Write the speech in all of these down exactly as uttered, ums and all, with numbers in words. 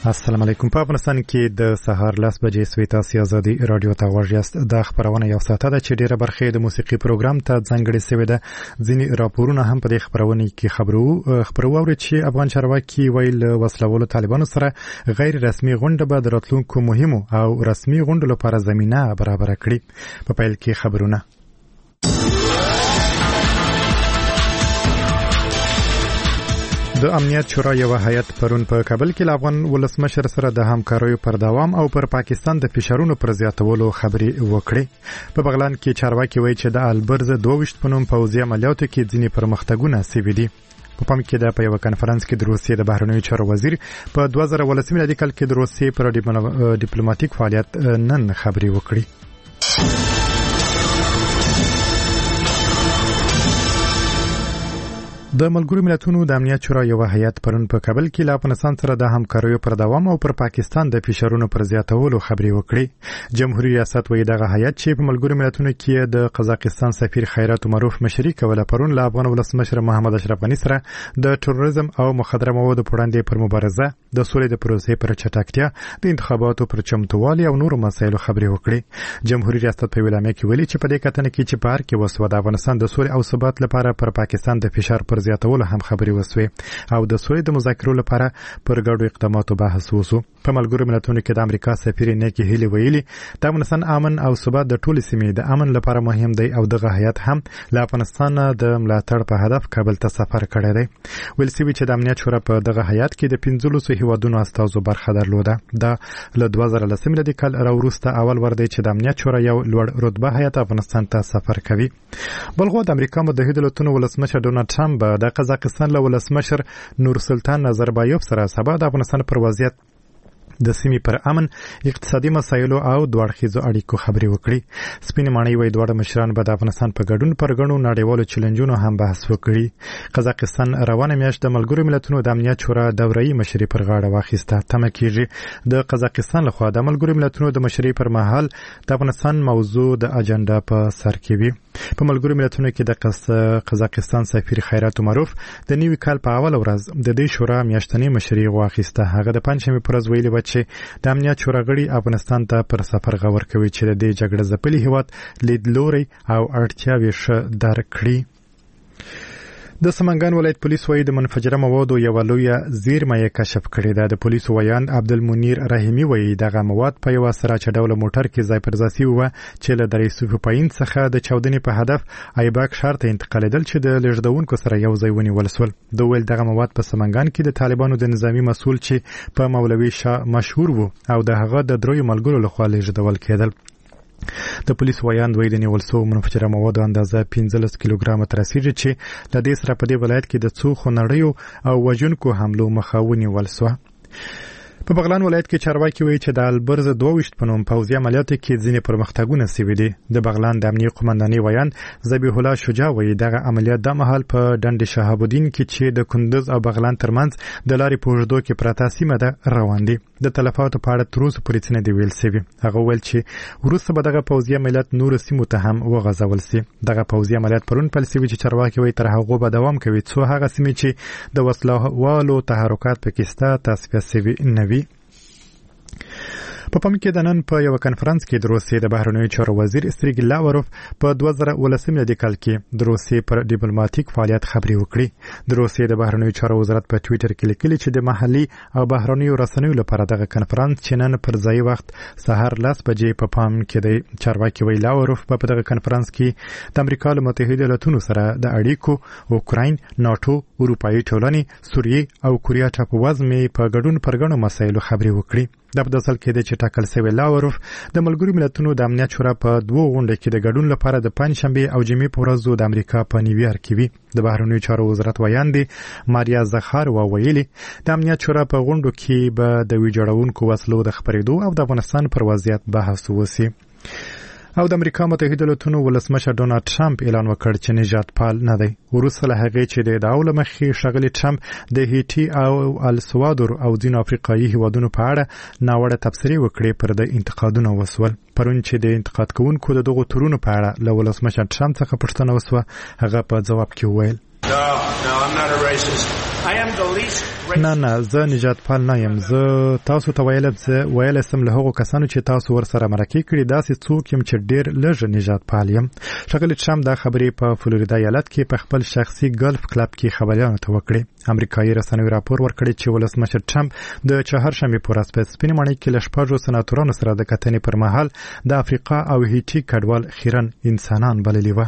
السلام علیکم. په افغانستان کې د سهار لس بجې سوي تاسو آزادي رادیو ته غوږیاست. د خبرونه یو ساعت ده چې ډیره برخه د موسیقي پروګرام ته ځانګړې شوې ده. ځینې راپورونه هم په دې خبرونه کې خبرو خبرو اوري چې افغان چارواکي ویل وسلوالو طالبانو سره غیر رسمي غونډه به د راتلونکو مهمو او رسمي غونډو لپاره زمينه برابر کړي. په پیل کې خبرونه. د امنیت شورا یو هیئت پرون په کابل کې افغان ولسمشر سره د همکاریو پر دوام او پر پاکستان د فشارونو پر زیاتولو خبرې وکړې. په بغلان کې چارواکي وایي چې د البرز دوه ویشت په نوم پوځي عملیاتو کې ځینې پرمختګونه سوي دي. په پام کې د په یو کنفرانس کې د روسیې د بهرنیو چارو وزیر په دوه زره ولسمه میلادي کال کې د روسیې پر ډیپلوماټیک فعالیت نن خبرې وکړي. د ملګرو ملتونو د امنیت شورا یو هیئت پرون په کابل کې له افغانستان سره د همکاریو پر دوام او پر پاکستان د فشارونو پر زیاتولو خبرې وکړي. جمهوریت ریاست وایي دغه هیئت چې په ملګرو ملتونو کې د قزاقستان سفیر خیرات عمروف مشري کوله پرون له افغان ولسمشر محمد اشرف غني سره د تروریزم او مخدره موادو پر وړاندې پر مبارزه، د سولې د پروسې پر چټکتیا، د انتخاباتو پر چمتووالي او نورو مسایلو خبرې وکړي. جمهوریت ریاست په ویلامه کې ویلي چې په دې کتنه کې چې په هر کې وسوه د افغانستان د سولې او ثبات لپاره پر پاکستان د فشار پر زیاتولو هم خبرې وسوي او د سولې د مذاکرو لپاره پر ګډو اقداماتو بحث وشو. په ملګرو ملتونو کې د امریکا سفیر نیکی هیلی ویلي د افغانستان امن او ثبات د ټولو سیمې د امن لپاره مهم دی او دغه هیئت هم له افغانستان د ملاتړ په هدف کابل ته سفر کړی دی. ویل شوي چې د امنیت شورا په دغه هیئت کې د پنځلسو هیوادونو استازو برخه درلوده. دا له دوه زره لس میلادي کال راوروسته اول ور دی چې د امنیت شورا یو لوړ رتبه هیئت افغانستان ته سفر کوي. بلغو د امریکا متحده ایالاتونو ولسمشر ډونالد ټرمپ د قزاقستان له ولسمشر نور سلطان نظربایوف سره سبا د افغانستان پر وضعیت د سیمې پر امن، اقتصادي مسایلو او دوړخیزو اړیکو خبرې وکړي. سپین ماڼۍ وایي دواړه مشران به د افغانستان په ګډون پر ګڼو نړیوالو چیلنجونو هم بحث وکړي. قزاقستان روانه میاشت د ملګرو ملتونو د امنیت شورا دوره‌ای مشري پر غاړه واخیسته. تمه کېږي د قزاقستان لخوا د ملګرو ملتونو د مشري پر مهال د افغانستان موضوع د اجنډا په سر کې وي. په ملګرو ملتونو کې د قزاقستان سفیر خیرات عمروف د نوي کال په اول ورځ د دې شورا میاشتنی مشري واخیسته. هغه د پنځمې پر ورځ ویلي و چې د امنیت شورا غړي افغانستان ته پر سفر غور کوي چې د دې جګړه ځپلي هیواد لیدلوري او اړتیاوې ښه درک کړي. د سمنګان ولایت پولیس وایي د منفجره موادو یو لویه زیرمه یې کشف کړې ده. د پولیسو ویان عبدالمنیر رحیمي وایي دغه مواد په یو سراچ ډوله موټر کې ځای پر ځای شوي وو چې له درې صوفي پاین څخه د چاودنې په هدف ایباک ښار ته انتقالېدل چې د لیږدونکو سره یو ځای ونیول شول. د ویل دغه مواد په سمنګان کې د طالبانو د نظامی مسؤل چې په مولوي شاه مشهور وو او د هغه د دریو ملګرو لخوا لیږدول کېدل. د پولیس ویان دوی د نیول شوو منفجره موادو اندازه پنځلس کیلوګرامه ته رسیږي چې له دې سره په دې ولایت کې د څو خونړیو او وژونکو حملو مخه ونیول شوه. په بغلان ولایت کې چارواکي وایي چې د البرز دوه ویشت په نوم پوځي عملیاتو کې ځینې پرمختګونه سوي دي. د بغلان د امنیه قومندانۍ ویان ذبیح الله شجاع وایي دغه عملیات د مهال په ډنډ شهاب الدین کې چې د کندوز او بغلان ترمنځ د لارې په اوږدو کې پرته سیمه ده روان دي. د تلفاتو په اړه تر اوسه پورې څه نه دي ویل سوي. هغه ویل چې وروسته به دغه پوځي عملیات نورو سیمو ته هم وغځول سي. دغه پوځي عملیات پرون پیل سوي چې چارواکي وایي تر هغو به دوام کوي څو هغه سیمې چې د وسلوالو تحرکات پکې شته تصفیه سوي نه وي. په پام کې د نن په یو کنفرانس کې د روسیې د بهرنیو چارو وزیر سرګی لاوروف په دوه زره ولسمه میلادي کال کې د روسیې پر ډیپلوماټیک فعالیت خبرې وکړي. د روسیې د بهرنیو چارو وزارت په ټوئیټر کې لیکلي چې د محلي او بهرنیو رسنیو لپاره دغه کنفرانس چې نن پر ځای وخت سهار لس بجې په پام کې دی. چارواکي ویل لاوروف په دغه کنفرانس کې د امریکا له متحده ایالاتونو سره د اړیکو، اوکراین، ناتو، اروپایي ټولنې، سوریې او کوریا ټاپووزمې په ګډون پر ګڼو مسایلو خبرې وکړي. د په اصل کې د چې ټاکل شوی لاوروف د ملګرو ملتونو د امنیت شورا په دوه غونډو کې د ګډون لپاره د پنځشنبه او جمعې په ورځو د امریکا په نیویارک کې وي. د بهرنیو چارو وزارت ویان دی ماریا زخاروا ویلي د امنیت شورا په غونډو کې به د ویجاړونکو وسلو د خپرېدو او د افغانستان پر وضعیت بحث وشي. او د امریکا متحده ایالاتونو ولسمشر ډونالد ټرمپ اعلان وکړ چې نجات پال نه دی. وروسته له هغې چې د ادعاو له مخې ښاغلي ټرمپ د هیټي او السوادور او ځینو افریقایي هیوادونو په اړه ناوړه تبصرې وکړې پر د انتقادونه وسول. پرون چې د انتقاد کوونکو د دغو تورونو په اړه له ولسمشر ټرمپ څخه پوښتنه وسوه، هغه په ځواب کې وویل No, no, I'm not a racist. I am the least نه نه زه نجات پال نه یم. زه تاسو ته ویل زه ویل سم له هغو کسانو چې تاسو ور سره مرکه کړی داسې څوک یم چې ډیر لږ نجات پال یم. ښاغلي ټرمپ دا خبرې په فلوریدا ایالت کې په خپل شخصي ګلف کلب کې خبريالانو ته وکړې. امریکایي رسنیو راپور ورکړی چې ولسمشر ټرمپ د چهارشنبې په ورځ په سپینې ماڼۍ کې له شپږو سناتورانو سره د کتنې پر مهال د افریقا او هیټي کډوال خیرن انسانان بللي وو.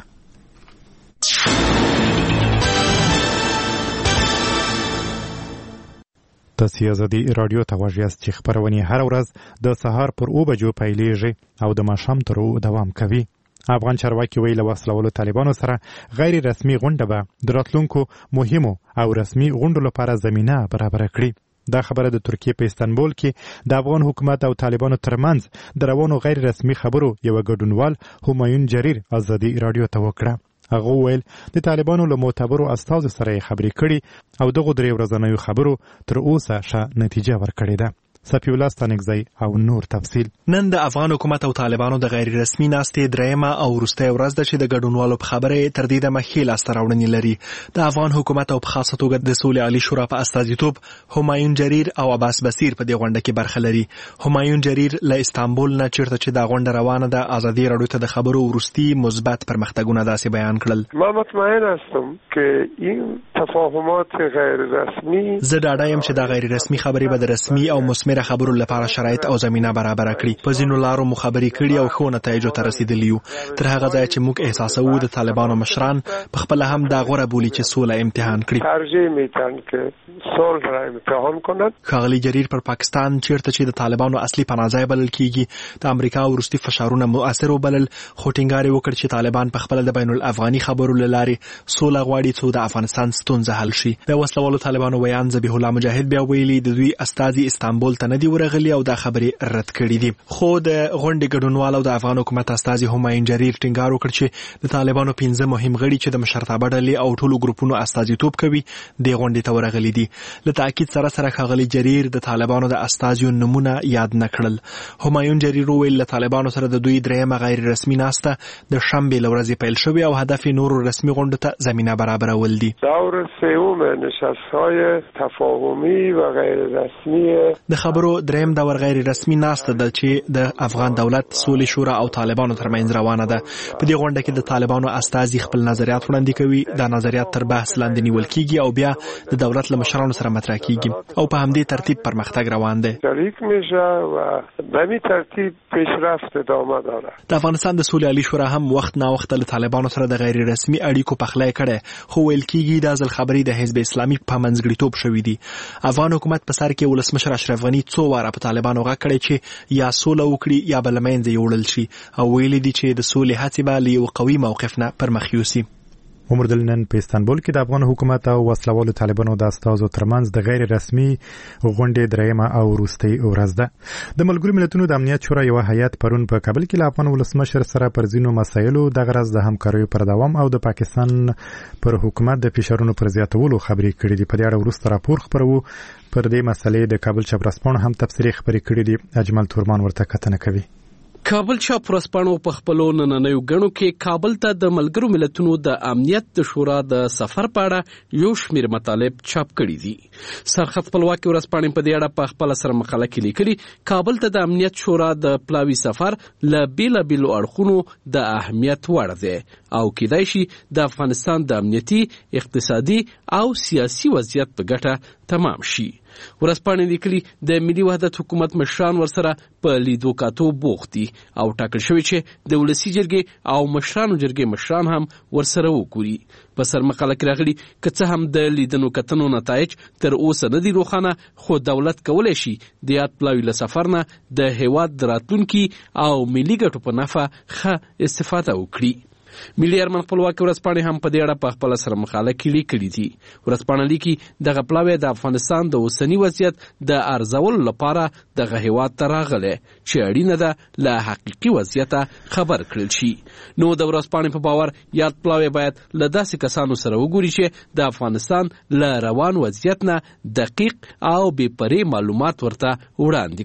تاسو ازادي رادیو ته واجیاست چې خبرونه هر ورځ د سهار پر او بجو پیلېږي او د ماښام تر او دوام کوي. افغان چارواکي ویل وسلوالو طالبانو سره غیر رسمي غونډه به د راتلونکو مهمو او رسمي غونډو لپاره زمينه برابر کړي. دا خبره د ترکیه په استانبول کې د افغان حکومت او طالبانو ترمنځ د روانو غیر رسمي خبرو یو ګډونوال همایون جریر ازادي رادیو ته وکړه. هغه ویل د طالبانو له معتبرو استازو سره خبرې کړي او دغه درې ورځنیو خبرو تر اوسه ښه نتیجه ورکړې ده. صفی الله ستانکزی او نور تفصیل. نن د افغان حکومت او طالبانو د غیر رسمي ناستې درېمه او وروستۍ ورځ ده چې د ګډونوالو په خبره تر دې دمه ښې لاسته راوړنې لري. د افغان حکومت او په خاصه توګه د سولې عالي شورا په استازیتوب همایون جریر او عباس بصیر په دې غونډه کې برخه لري. همایون جریر له استانبول نه چیرته چې دا غونډه روانه ده ازادي رادیو ته د خبرو وروستي مثبت پرمختګونه داسې بیان کړل. ما مطمئن هستم که این تفاهمات غیر رسمی زه ډاډه یم چې دا غیر رسمي خبرې به د رسمي او مثمر خبرو لپاره شرایط او زمينه برابر کړي. په ځینو لارو مخابري کړي او خو نتایجو ته رسیدلی یو. تر هغه ځای چې موږ احساسوو د طالبانو مشران په خپل هم دا غوړه بولی چې سوله امتحان کړي. ترجیح میدن که صلح را امتحان کند. ښاغلي جریر پر پاکستان چیرته چې د طالبانو اصلي پناهځای بلل کیږي د امریکا وروستي فشارونه مؤثر وبلل، خو ټینګار وکړ چې طالبان په خپل د بین الافغاني خبرو لاري سوله غواړي څو د افغانستان ستونزه حل شي. د وسلوالو طالبانو ویان ذبیح الله مجاهد بیا ویلي د دوی استازي استانبول ته نه دی ورغلي او دا خبرې رد کړې دي. خو د غونډې ګډونوال او د افغان حکومت استازي همایون جریر ټینګار وکړ چې د طالبانو پنځه مهم غړي چې د مشرتابه ډلې او ټولو ګروپونو استازیتوب کوي د غونډې ته ورغلي دي. له تاکید سره سره ښاغلي جریر د طالبانو د استازیو نمونه یاد نه کړل. همایون جریر ویل له طالبانو سره د دوی درېیمه غیر رسمي ناسته د شنبې له ورځې پیل شوې او هدف نورو رسمي غونډو ته زمینه برابرول دي. دور سوم نشست‌های تفاهمی و غیر رسمی د خبرو درېیم دور غیر رسمي ناسته ده چې د افغان دولت سولې شورا او طالبانو ترمنځ روانه ده. په دې غونډه کې د طالبانو استازي خپل نظریات وړاندې کوي. دا نظریات تر بحث لاندې نیول کیږي او بیا د دولت له مشرانو سره مطرح کیږي او په همدې ترتیب پرمختګ روان دی. شریک میشه و به همین ترتیب پیشرفت ادامه داره. د افغانستان د سولې عالي شورا هم وخت نا وخت له طالبانو سره د غیر رسمي اړیکو پخلی کړي، خو ویل کیږي د ځل خبري د حزب اسلامي په منځګړیتوب شوې دي. افغان حکومت په سر کې ولسمشر اشرف غنی څو واره په طالبانو غږ کړی چې یا سوله وکړي یا بل منځ یې وړل شي او ویلي دي چې د سولې هڅې به له یو قوي موقف نه پر مخ یوسي. عمر دلنن په استانبول کې د افغان حکومت او وسلوالو طالبانو د استازو ترمنځ د غیر رسمي غونډې درېیمه او وروستۍ ورځ ده. د ملګرو ملتونو د امنیت شورا یو هیئت پرون په کابل کې له افغان ولسمشر سره پر ځینو مسایلو د غرض د همکاریو پر دوام او د پاکستان پر حکومت د فشارونو پر زیاتولو خبرې کړې دي. په دې اړه وروسته راپور خپرو. پر دې مسلې د کابل چپراسپون هم تفصیلي خبرې کړې دي. اجمل تورمان ورته کتنه کوي. کابل چاپ ورسپانو په خپلو نننیو غنو کې کابل ته د ملګرو ملتونو د امنیت د شورا د سفر په اړه یو شمېر مطالب چاپ کړي دي. سرخط خپلواکي ورسپانې په دې اړه په خپل سره مقاله کې لیکلي کابل ته د امنیت شورا د پلاوي سفر له بیلابیلو اړخونو د اهمیت وړ دی او کېدای شي د افغانستان د امنیتي، اقتصادي او سیاسي وضعیت په ګټه تمام شي. ورسپانې لیکلي د ملي وحدت حکومت مشران ورسره په لیدو کاتو بوخت دي او ټاکل شوی چې د ولسی جرګې او مشرانو جرګې مشران هم ورسره وګوري. په سر مقاله کې راغلي که څه هم د لیدنو کتنو نتایج تر اوسه نه دي روښانه، خو دولت کولی شي د یاد پلاوي له سفر نه د هیواد د راتلونکي او ملي ګټو په نفع ښه استفاده وکړي. ملي ارمان خپلواکي ورځپاڼې هم په دې اړه په خپل سره مقاله کې لیکلي دي. ورځپاڼه لیکي دغه پلاوی د افغانستان د اوسني وضعیت د ارزولو لپاره دغه هیواد ته راغلی چې اړینه ده له حقیقي وضعیته خبر کړل شي. نو د ورځپاڼې په باور یاد پلاوی باید له داسې کسانو سره وګوري چې د افغانستان له روان وضعیت نه دقیق او بې پرې معلومات ورته وړاندې کړي.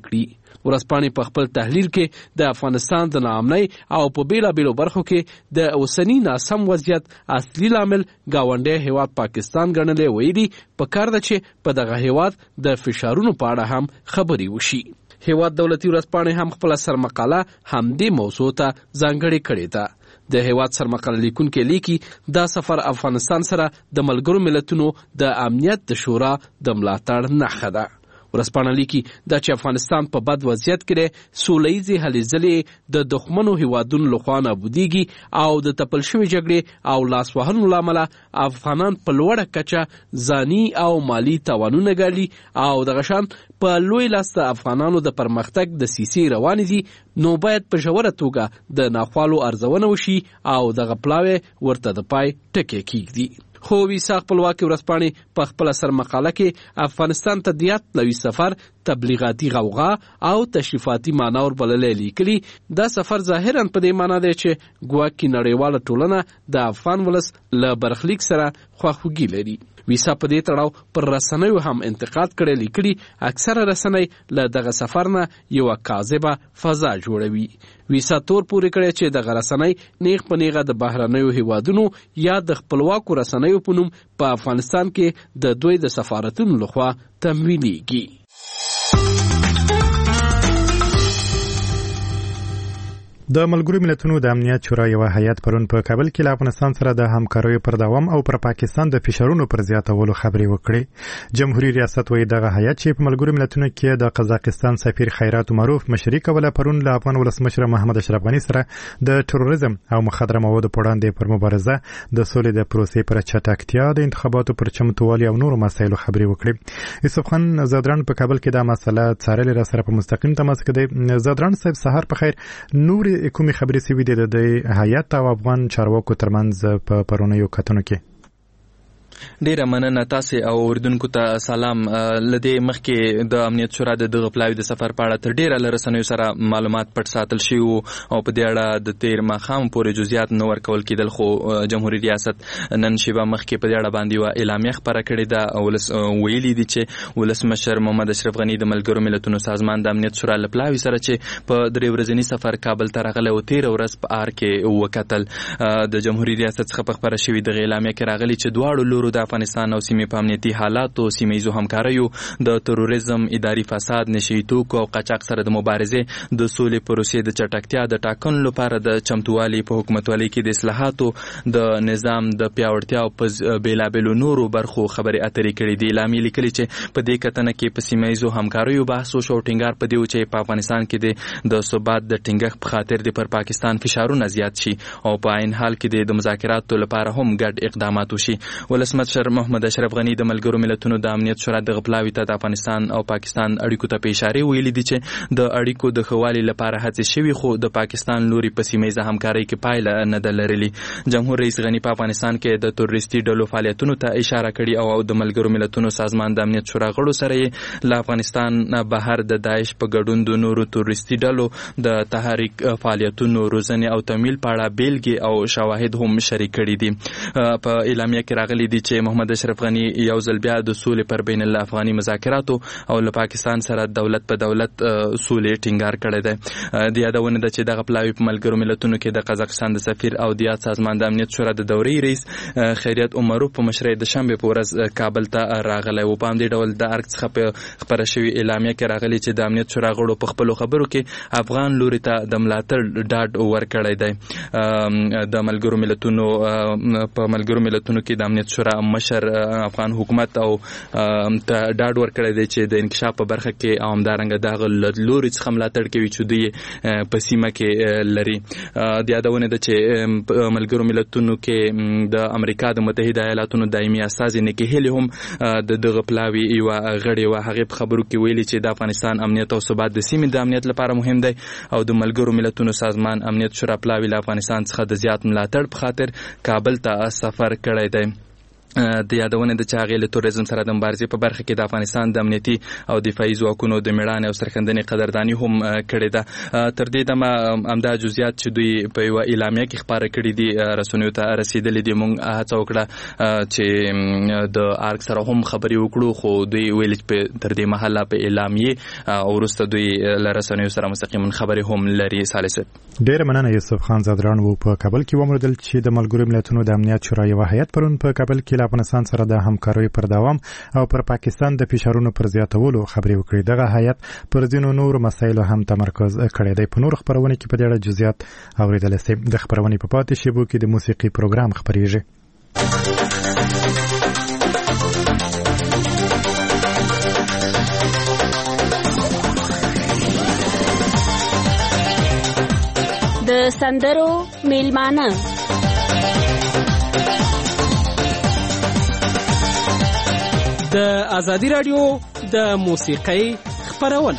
ورځپاڼې په خپل تحلیل کې د افغانستان د ناامنۍ او په بیلابیلو برخو کې د اوسني ناسم وضعیت اصلي لامل ګاونډی هیواد پاکستان ګڼلی ویلي پکار ده چې په دغه هیواد د فشارونو په اړه هم خبرې وشي. هیواد دولتي ورځپاڼې هم خپله سرمقاله همدې موضوع ته ځانګړې کړې ده. د هیواد سرمقاله لیکونکي لیکي دا سفر افغانستان سره د ملګرو ملتونو د امنیت د شورا د ملاتړ نښه ده. ورځپاڼه لیکي دا چې افغانستان په بد وضعیت کې دی، سوله ییزې هلې ځلې د دښمنو هیوادونو لخوا نابودیږي او د تپل شوې جګړې او لاس وهنو له امله افغانان په لوړه کچه ځاني او مالي تاوانونه ګالي او دغه شان په لوی لاس د افغانانو د پرمختګ د سیسې روانې دي، نو باید په ژوره توګه د ناخوالو ارزونه وشي او دغه پلاوی ورته د پای ټکی کیږدي. خو ویسا خپلواکي ورځپاڼې په خپله سرمقاله کې افغانستان ته د یاتلوي سفر تبلیغاتي غوغا او تشریفاتي معنا وربللی لیکلي. دا سفر ظاهرا په دې معنا دی چې ګواکې نړیواله ټولنه د افغان ولس له برخلیک سره خواخوږي لري. ویسا په دې تړاو پر رسنیو هم انتقاد کړی لیکلي اکثره رسنۍ له دغه سفر نه یوه کاذبه فضا جوړوي. ویسا تور پورې کړی چې دغه رسنۍ نیغ په نیغه د بهرنیو هیوادونو یا د خپلواکو رسنیو په نوم په افغانستان کې د دوی د سفارتونو لخوا تمویلیږي. د ملګرو ملتونو د امنیت شورا یو هیئت پرون په کابل کې له افغانستان سره د همکاریو پر دوام او پر پاکستان د فشارونو پر زیاتولو خبرې وکړې. جمهوریت ریاست وایي دغه هیئت چې په ملګرو ملتونو کې د قزاقستان سفیر خیرات عمروف مشري کوله پرون له افغان ولسمشر محمد اشرف غني سره د تروریزم او مخدره موادو په وړاندې پر مبارزه د سولې د پروسې پر چټکتیا د انتخاباتو پر چمتووالي او نورو مسایلو خبرې وکړې. یوسف خان زادران په کابل کې دا مسله څارلې، را سره په مستقیم تماس کې دی. زادران صاحب سحر په خیر. نور کومې خبرې سوي دي د هیئت او افغان چارواکو ترمنځ په پرونیو کتنو کې؟ ډیره مننه تاسو او اوریدونکو ته سلام. لدې مخکې د امنیت شورا د دغه پلاوی د سفر په اړه تر ډیره لرسنیو سره معلومات پټ ساتل شوی او په دې اړه د تیر ماښام پورې جزئیات نو ورکول کېدل، خو جمهوریت ریاست نن شیبه مخکې په دې اړه باندې و اعلامیه خبره کړې ده او ویلي دي چې ولسمشر محمد اشرف غني د ملګرو ملتونو سازمان د امنیت شورا له پلاوی سره چې په درې ورځنی سفر کابل ته راغلی او تیر ورځ په آر کې وکتل. د جمهوریت ریاست څخه په خبره شوی د اعلامیه کې راغلی چې دواړو لورو د افغانستان او سیمې په امنیتي حالاتو، سیمه‌ییزو همکاریو، د تروریزم، اداري فساد، نشي توکو او قاچاق سره د مبارزې، د سولې پروسې د چټکتیا د ټاکنو لپاره د چمتووالي په حکومتولۍ کې د اصلاحاتو، د نظام د پیاوړتیا او په بیلابیلو نورو برخو خبرې اترې کړې دي. اعلامیه لیکلي چې په دې کتنه کې په سیمه‌ییزو همکاریو بحث وشو او ټینګار په دې و چې په افغانستان کې د ثبات د ټینګښت په خاطر د پر پاکستان فشارونه زیات شي او په عین حال کې د مذاکراتو لپاره هم ګډ اقدامات وشي. ولسمشر محمد اشرف غني د ملګرو ملتونو د امنیت شورا د غپلاوي ته د افغانستان او پاکستان اړیکو ته په اشاره ویلي دي چې د اړیکو د خوالي لپاره هڅې شوي، خو د پاکستان لوري په سیمه‌ییزه همکارۍ کې پایله نه ده لرلې. جمهور رئیس غني په افغانستان کې د تروریستي ډلو فعالیتونو ته اشاره کړې او د ملګرو ملتونو سازمان د امنیت شورا غړو سره له افغانستان بهر د داعش په ګډون د نورو تروریستي ډلو د تحریک فعالیتونو، روزنې او تمویل په اړه بیلګې او شواهد هم شریک کړي دي. په اعلامیه کې راغلي دي چې محمد اشرف غني یو ځل بیا د سولې پر بین الافغاني مذاکراتو او له پاکستان سره دولت په دولت سولې ټینګار کړی دی. د یادونه ده چې دغه پلاوی په ملګرو ملتونو کې د قزاقستان د سفیر او د یاد سازمان د امنیت شورا د دورې رئیس خیرات عمروف په مشرۍ د شنبه په ورځ کابل ته راغلی و. په همدې ډول د ارګ څخه په خبره شوې اعلامیه کې راغلی چې د امنیت شورا غړو په خپلو خبرو کې افغان لوري ته د ملاتړ ډاډ ورکړی دی. د ملګرو ملتونو په ملګرو ملتونو کې د امنیت شورا مشر افغان حکومت او ته ډاډ ورکړی دی چې د انکشاف په برخه کې او همدارنګه دغه لوري څخه ملاتړ کوي چې دوی په سیمه کې لري. د یادونه ده چې ملګرو ملتونو کې د امریکا د متحده ایالاتو دایمي استازي نیکی هیلی هم د دغه پلاوی یو غړي و هغه په خبرو کې ویلي چې د افغانستان امنیت او ثبات د سیمې د امنیت لپاره مهم دی او د ملګرو ملتونو سازمان امنیت شورا پلاوی له افغانستان څخه د زیات ملاتړ په خاطر کابل ته سفر کړی دی. د یادونه د چاغې له توریزم سره د مبارزې په برخه کې د افغانستان د امنیتي او دفاعي ځواکونو د میړانې او سرښندنې قدرداني هم کړې ده. تر دې دمه همدا جزئیات چې دوی په یوه اعلامیه کې خپاره کړي دي رسنیو ته رسېدلي دي. موږ هڅه وکړه چې د ارګ سره هم خبرې وکړو خو دوی ویل چې تر دې مهاله په اعلامیې او وروسته دوی له رسنیو سره مستقیما خبرې هم لري. صالح صاحب ډېره مننه. یوسف خان زادران و په کابل کې وموندل چې د ملګرو ملتونو د امنیت شورا یوه هیئت پرون په کابل کې له افغانستان سره د همکارۍ پر دوام او پر پاکستان د فشارونو پر زیاتولو خبرې وکړې. دغه هیئت پر ځینو نورو مسایلو هم تمرکز کړی دی. په نورو خبرونو کې په دې اړه جزئیات اورېدلی سئ. د خبرونې په پاتې شېبو کې د موسیقي پروګرام خپرېږي. د سندرو میلمانه د ازادي رادیو د موسیقۍ خبرونه.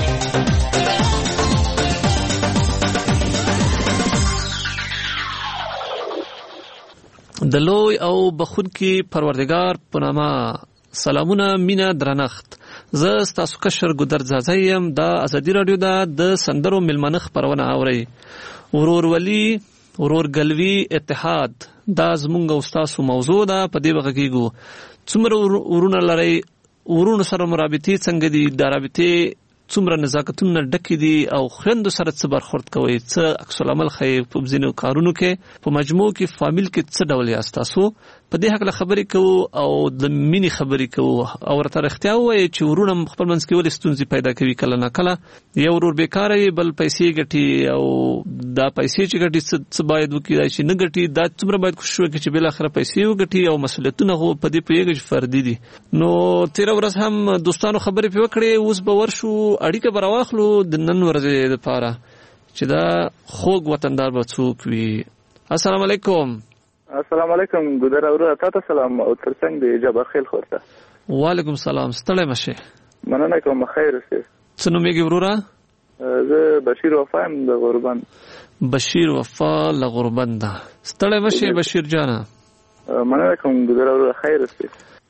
د لوی او بخونکي پروردگار په نامه سلامونه مینا درنښت. زه ستاسو کشر ګودر زازی یم. د ازادي رادیو د سندرو میلمانه خبرونه اورئ. ورورولي ورورګلوي اتحاد دا زمونږ او ستاسو موضوع ده. په دې بغږیږو څومره ورونه لري، ورونو سره مرابطې څنګه دي، د رابطې څومره نزاکتونه ډکې دي او خویندو سره څه برخورد کوئ، څه عکس العمل ښیي په ځینو کارونو کې، په مجموع کې فامیل کې څه ډول یاست تاسو. په دې هکله خبرې کوو او د مینې خبرې کوو او ورته رښتیا ووایئ چې ورونه خپل منځ کې ولې ستونزې پیدا کوي. کله نه کله یو ورور بیکاره وي، بل پیسې ګټي او دا پیسې چې ګټي څه باید وکړي، دا چې نه ګټي دا څومره باید کوشش وکړي چې بالاخره پیسې وګټي او مسؤلیتونه خو په دې پوهېږي چې فردي دي. نو تېره ورځ هم دوستانو خبرې پرې وکړې، اوس به ورشو اړیکه به راواخلو د نن ورځې دپاره چې دا خوږ وطندار به څوک وي. السلام علیکم. السلام علیکم ګودر اوره، تاسو سلام او ترڅنګ دی جبار خیل خورته. وعلیکم السلام. ستړی مشه. مننه کوم. خیر اوسې. څه نوم یې وروره؟ زه بشیر وفا یم د غوربند. بشیر وفا له غوربند. ستړی مشه بشیر جانه. مننه کوم ګودر اوره، خیر اوسې.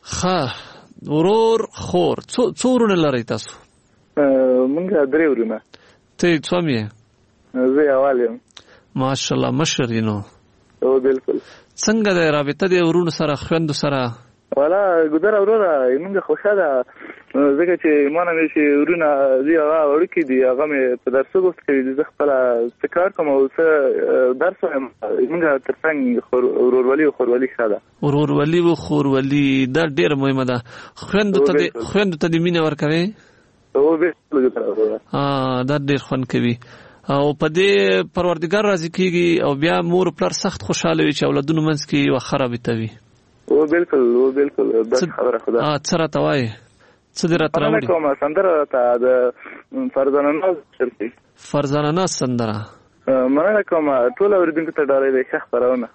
ښه ورور خور څو ورونه لرئ تاسو؟ مونږ درې ورونه. ته څوم یې؟ زه اول یم. ماشاءالله مشر یې نو. او بالکل. څنګه د رابطه د ورونو سره خویندو سره؟ والا ګودر اوره موږ خوشا ده ځکه چې مانه مې چې ورونه دی هغه وړکي دي، هغه مې په درسو غوښت کوي، زه خپله څه کار کوم او څه درس وایم. موږ ترڅنګ ورورولي او خورولي ښه ده. ورورولي او خورولي دا ډېره مهمه ده. خویندو ته خویندو ته دې مینه ورکوې؟ او بالکل ګودر اوره. دا ډېر خوند کوي او په دې پروردګار راضي کیږي او بیا مور پلار سخت خوشاله وي چې اولادونو منځ کې یو ښه رابطه وي. او بالکل او بالکل دا خبره خدا. ا څه راته وایي؟ څه دې راته راوړي؟ کومه سندره ته د فرزانه ناز شرطي. فرزانه ناز سندره. مننه کوم. ټول اوریدونکو ته ډالۍ دی ښه خبرونه.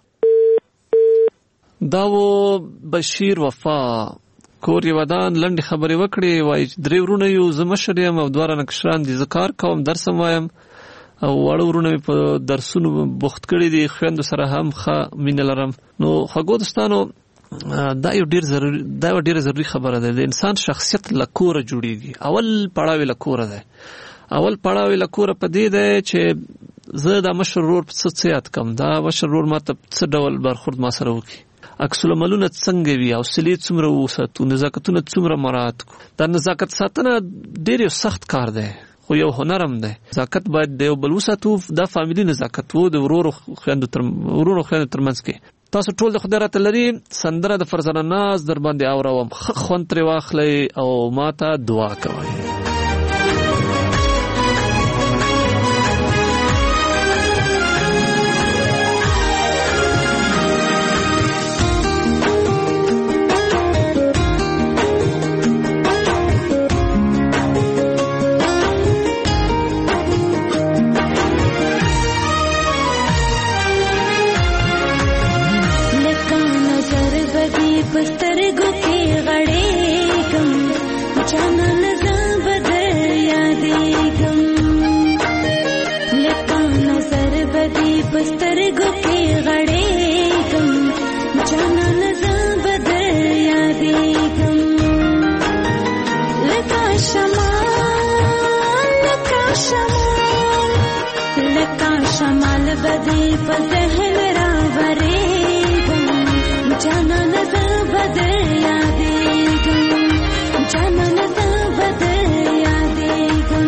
دا و بشیر وفا کور یې ودان لنډې خبرې وکړې، وایي درې ورونه یو، زه مشر یم او دوه رانه کشران دي، زه کار کوم درس هم وایم او واړه ورونه مې په درسونو بوخت کړي دي، خویندو سره هم ښه مینه لرم. نو خوږو دوستانو دا یو ډېر ضروري دا یو ډېره ضروري خبره ده. د انسان شخصیت له کوره جوړېږي. اول پړاو له کوره دی. اول پړاو له کوره په دې دی چې زه دا مشر ورور په څه څه یاد کړم، دا مشر ورور ما ته څه ډول برخورد ما سره وکړي، عکس العملونه څنګه وي، حوصلې څومره وساتو، نزاکتونه څومره مراعات کړو. دا نزاکت ساتنه ډېر یو سخت کار دی خو یو هنر هم دی. نزاکت باید د یو بل وساتو. دا فامیلي نزاکت و د ورورو خویندو تر ورورو خویندو ترمنځ کې. تاسو ټول د خدای راته لري سندره د فرزانه ناز در باندې اورم، ښه خوند ترې واخلئ او ما ته دعا کوئ. पस्तरगो के गड़े कम जाना लगा شمال لکه شمال لکه شمال بدی په ذهن راورېږم جانانه زه به در یادېږم جانانه زه به در یادېږم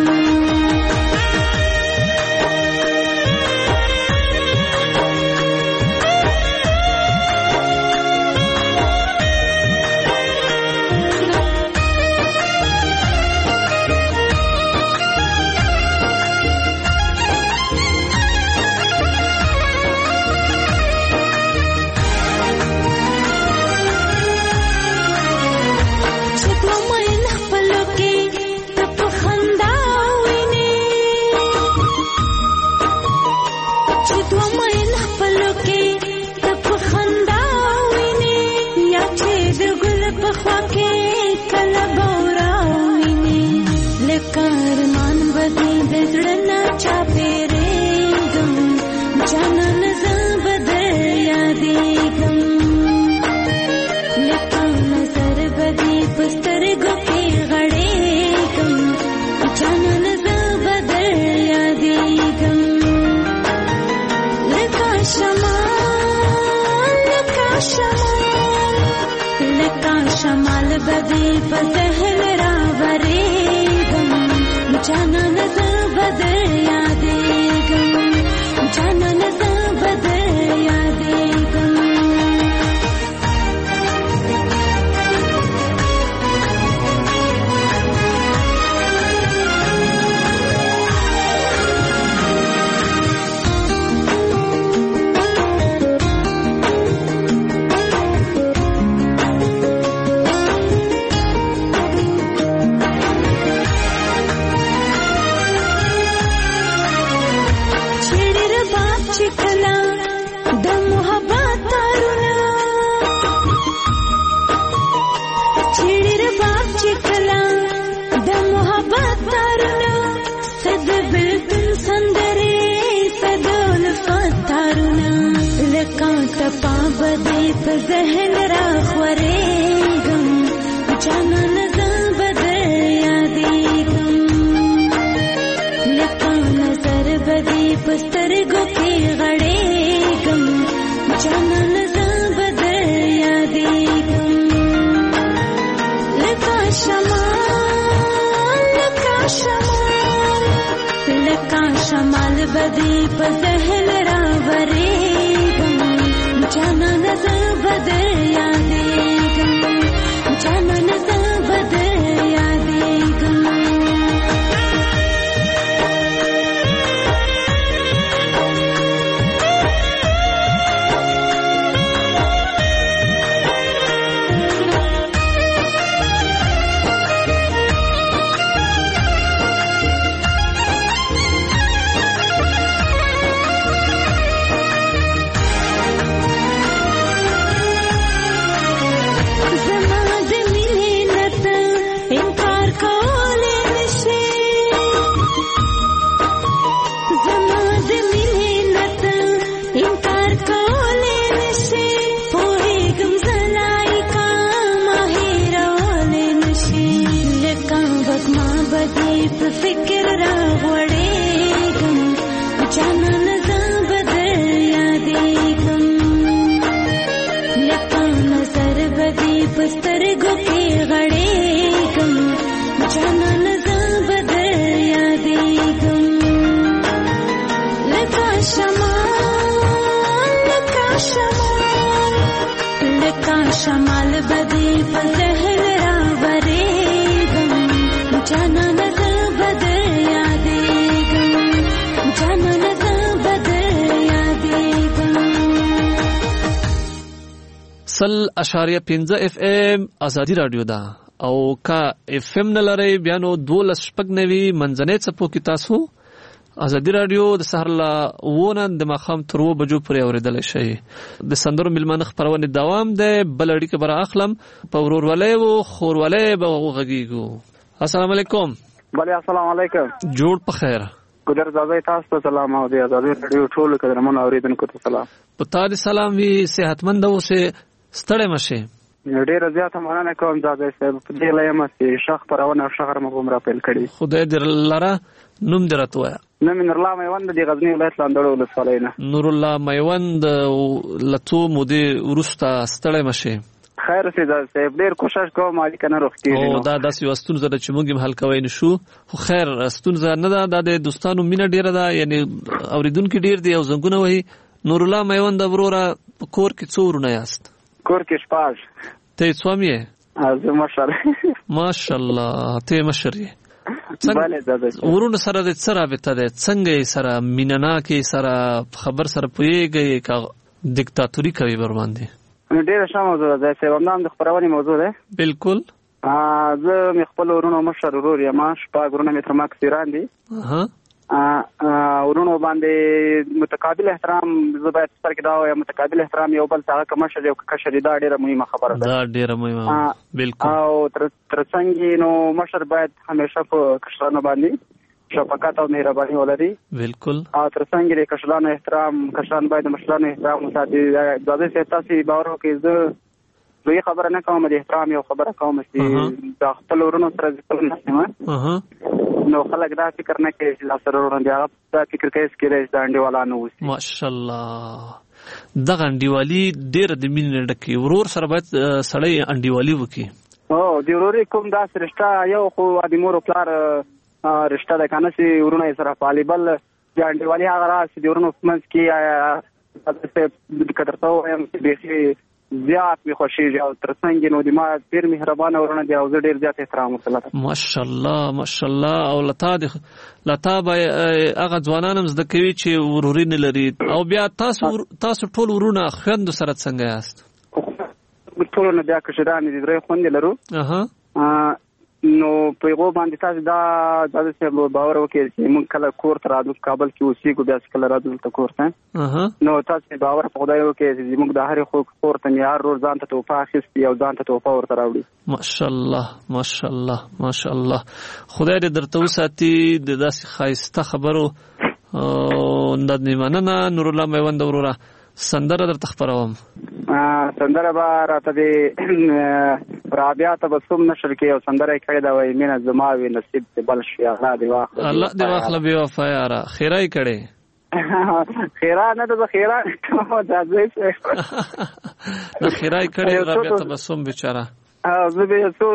شمال بدی په ذهن راورېږم جانانه زه به در یادېږم جانانه زه به در یادېږم په ذهن راخورېږم جانانه زه به در یادېږم لکه نظر به دې په سترګو کې غړېږم جانانه زه به در یادېږم لکه شمال لکه شمال لکه شمال به دې په ذهن راورېږم جانانه زه به در یادېږم جانانه زه به در یادېږم فکر راغوړېږم جانانه زه به در یادېږم لکه نظر به دې په سترګو کې غړېږم جانانه زه به در یادېږم لکه شمال لکه شمال لکه شمال به دې په ذهن راورېږم جانانه زه به در یادېږم جانانه زه به در یادېږم سل اشاریه پنځه اف ام ازادي رادیو ده او کا اف ام نه لري بیا نو دولس شپږ نوي منځنۍ څپو کې تاسو ازادي رادیو د سهار لا وونه د ماخام تر و بجو پورې اوریدل شي د سندرو ملمنه خبرونه دوام ده بل اړیکه بر اخلم په ورورولې او خورولې به وغږیږو. السلام علیکم. بله السلام علیکم. جوړ په خیر. ګلر زاده تاسو ته سلام او د ازادي رادیو ټول قدرمن اوریدونکو ته سلام. په تاسو سلام وی صحتمند اوسه ستړی مشه. ډیره زیاته مننه کوم زاده صاحب په دې لایم چې شخ پرونه او شغر مګوم را پیل کړي. خدای دې لره نوم درته وایا. نوم نور الله میوند د غزنی ولایت لاندړو ولسوالۍ نه. نور الله میوند لته مودې ورسته ستړی مشه. خیر سي دا صاحب ډیر کوشش کوم مالي کنه روختي. او دا داسې وستون زده چې موږ هم حل کوي نشو. خو خیر استون زه نه دا د دوستانو مینه ډیره ده، یعنی اوریدونکو ډیر دی او زنګونه وای. نور الله میوند وروره په کور کې څو ورونه یاست؟ کور کې شپږ. ته څوم یې؟ از ماشاءالله. ماشاءالله ته مشر یې. څنګه ورونه سره د څه رابطه ده؟ څنګه سره میننا کې سره خبر سره پويږي کا دیکتاتوري کوي بر باندې؟ ډیره ښه موضوع ده چې ومنام د خبرونه موضوع ده. بالکل. ا زه مې خپل ورونو مشر ورور یم، شپږ ورونه مې تر ما کثیران دي. اها ا ورونو باندې متقابل احترام زه باید ستر کې دا وایم، متقابل احترام یو بل څنګه کمشر یو کشر دا ډیره مهمه خبره ده. دا ډیره مهمه. بالکل. او تر څنګه نو مشر باید همیشه په کشرانو باندې شفقت او مهرباني ولري. بالکل. او تر څنګه د کشرانو احترام کشران باید مشرانو احترام وساتي. دا د سیاسي باور کې زه زه خبره نه کوم، د احترام یو خبره کوم چې د خپل ورونو سره ځکه نه یم. اها نو خلک دا فکر نه کوي چې سره ورونه دی، دا فکر کوي چې کېږي دا انډیواله نه وسی. ماشاءالله دغه انډیوالي ډېر د مینې ډکه ورور سره باید سړی انډیوالي وکړي. او د وروري کوم دا رشتہ یو خو د مور او پلار رشتہ ده کنه چې ورونه سره پالیبل د انډیوالي هغه راځي د ورونو منځ کې د کترته وایم چې زیات می خوشیږي او تر څنګه نو د ما ډیر مهربانه ورونه دی او زه ډیر زیات احترام وکړم. ماشاءالله ماشاءالله. او لتا د لتا به هغه ځوانان هم زده کوي چې وروري نه لري. او بیا تاسو تاسو ټول ورونه خوند سره څنګه یاست؟ ټول نه بیا کشران دي درې خوند لرو. اها نو په یو باندې تاسو دا د څه باور وکړئ چې موږ کله کور ته راځو کابل کې اوسېږو بیا کله راځو ته کور ته. اها نو تاسو باور په خدای وکړئ چې موږ د هر خو کور ته نه هر ورځ ځان ته توفه اخیستي او ځان ته توفه ورته راوړي. ماشاءالله ماشاءالله ماشاءالله. خدای دې درته وساتي د داسې خایسته خبرو. او د نیمانه نور الله میوند وروره سندره درته خبروم. سندره به راته د رابعه تبسم نشر کې یو سندره کړې دا وایي مینه زما وي نصیب دې بل شي الله دې واخله الله دې واخله بې وفا یاره خیرای کړې خیرا نه ده خیرا دا زه د خیرای کړې رابعه تبسم بیچاره زه به څو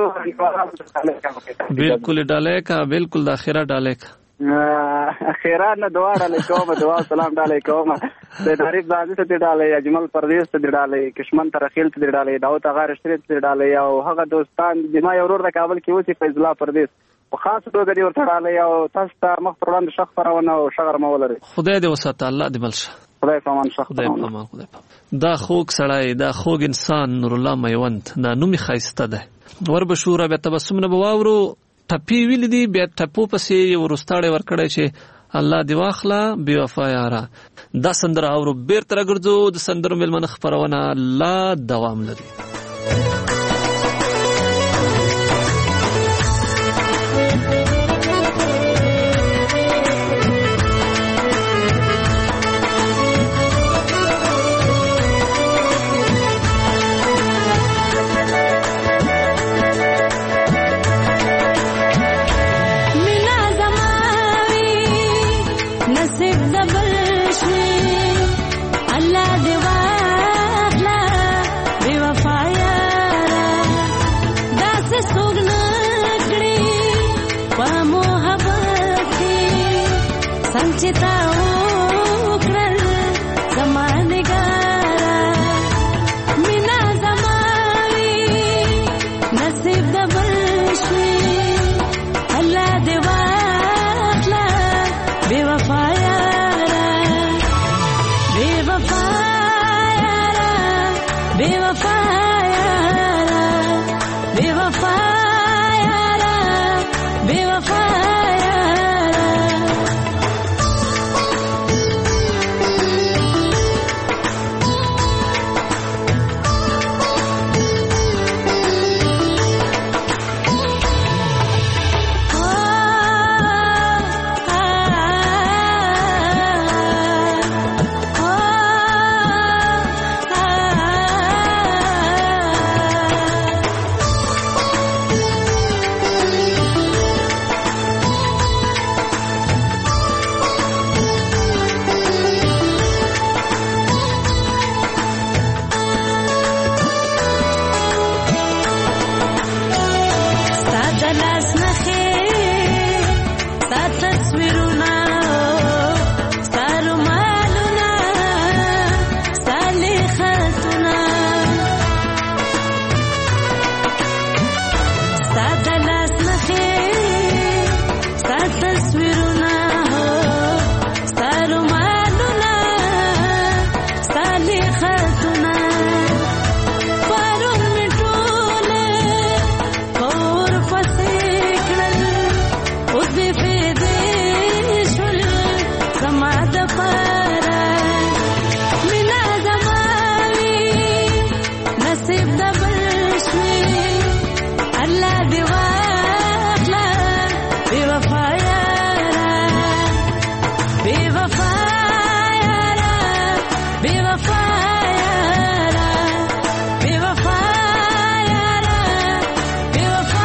بالکل ډالې کا بالکل د اخره ډالې کا خیرات نه دعا علیکم دعا سلام علیکم د تعریف باندې ته ډالې اجمل پردیس ته ډالې کشمن ترخیل ته ډالې داوت غار شریف ته ډالې او هغه دوستان د ما یو ورور د کابل کې وسی فیض الله پردیس په خاص توګه دی ورته ډالې او تاسو ته مخ پر وړاندې شخ پرونه او شغر مولري. خدای دې وساته الله دې بلشه. خدای پامان شخ خدای پامان خدای پامان. دا خوږ سړی دا خوږ انسان نور الله میوند دا نومي خایسته ده. ور بشوره به تبسم نه بواورو ټپی ویل دي بیا ټپو پسې یو رستاړې ورکړی چې الله دی واخله بې وفا یاره. دا سندره اورو بیرته راګرځو د سندرو مېلمنه خپرونه لا دوام لري. بے وفا یارا بے وفا یارا بے وفا یارا بے وفا یارا بے وفا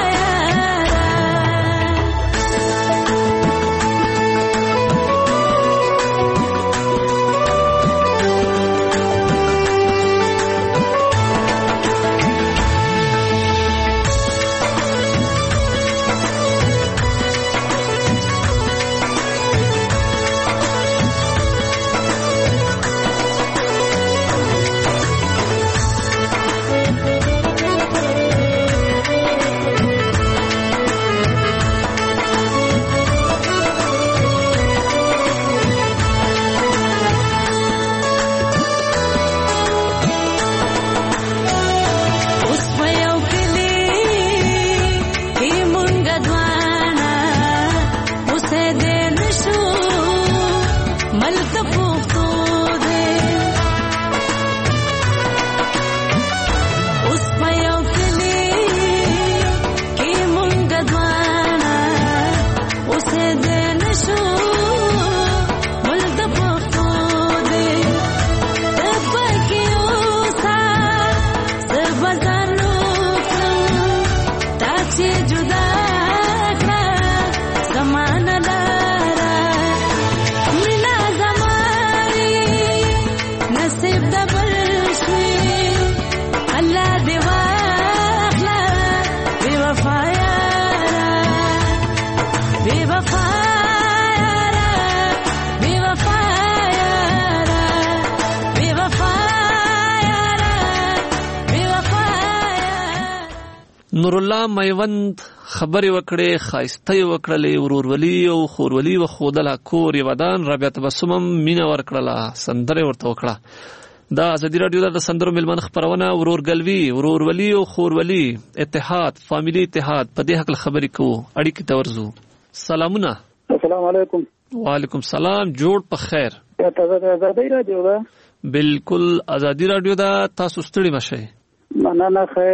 نورالله میوند خبرې وکړې، ښایسته یې وکړلې، ورورولي او خورولي وښودله، کور یې ودان، رابعه تبسم هم مینه ورکړله، سندره یې ورته وکړه. دا ازادي راډیو ده د سندرو میلمنه خپرونه، ورورګلوي، ورورولي او خورولي، اتحاد، فامیلي اتحاد، په دې حق خبرې کوو. اړیکې ته ورځو. سلامونه. السلام علیکم. وعلیکم سلام. جوړ په خیر. ازادي راډیو ده؟ بالکل ازادي راډیو ده. تاسو ستړي مشئ. مننه. خیر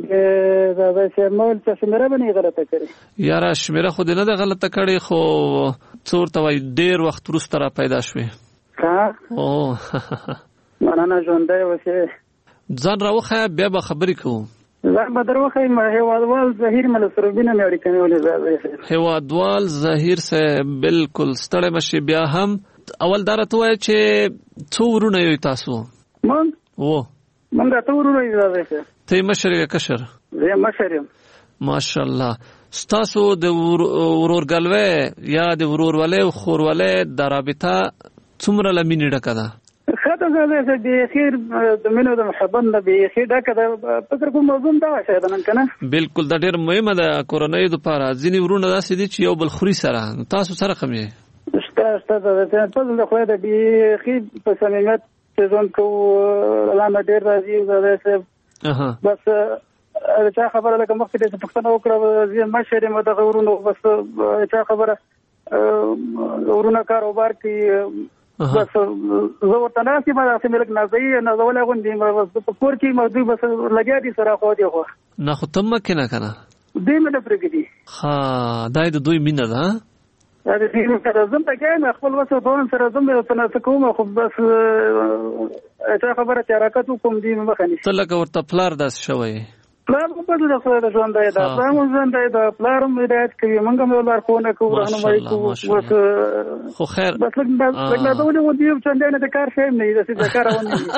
دا د شمول څه شمیره باندې غلطه کړې؟ یاره شمیره خو دې نه ده غلطه کړې، خو څور ته وایي ډېر وخت وروسته را پیدا شوې. ها او مننه. ژوندی اوسې. ځان راوښیه بیا به خبرې کوو. ځان به در وښیم. هېوادوال ظهیر ملسروبینه مې اړیکه نیولې. هېوادوال ظهیر صاحب بالکل ستړی مشي. بیا هم اول دا راته ووایه چې څو ورونه یو تاسو؟ موږ و موږ اته ورونه یو. ته یې مشر یې کشر؟ زه مشر یم. ماشاءالله. ستاسو د ورورګلوۍ یا د ورورولۍ او خورولۍ د رابطه څومره له مینې ډکه ده؟ ښه ده. زه بېخیر د مینې د محبت نه بېخي ډکه ده. فکر کوم موضوع دا وه شاید نن که نه؟ بالکل دا ډېر مهمه ده کورنیو دپاره. ځینې ورونه داسې دي چې یو بل خوري سره. تاسو سره کوم یې؟ شته شته ده. فضل د خدای د بېخي په صمیمیت ژوند کوو. الله نه ډېر راضي یو. زه صاحب بس چا خبره لکه مخکې دې پوښتنه وکړه، زه مشر یم دغه ورونو. بس چا خبره ورونه کاروبار کوي، بس زه ورته ناست یم. داسې مې لږ نازوي نازولی غوندې په کور کې دوی بس لګیا دي سره خوا دې خوا. نه خو ته مه کښېنه که نه، دوی مې نه پرېږدي. ښه دا یې د دوی مینه ده. زم ته کېم خپل وسه دوان سره زم ته څه کوم، خو بس چا خبره چې حرکت وکړم دوی مې مخه نیسي. ته لکه ورته پلار داسې شوی؟ پلار خو بدل د خدای د ژوندی ده. پلار هم ژوندی ده، پلار هم هدایت کوي، موږ هم یو لارښوونه کوو، رهنمایي کوو. بس خو خیر بس لږ نازولې غوندې یو چندانې د کار شی هم نه وي، داسې د کاره ونه وي.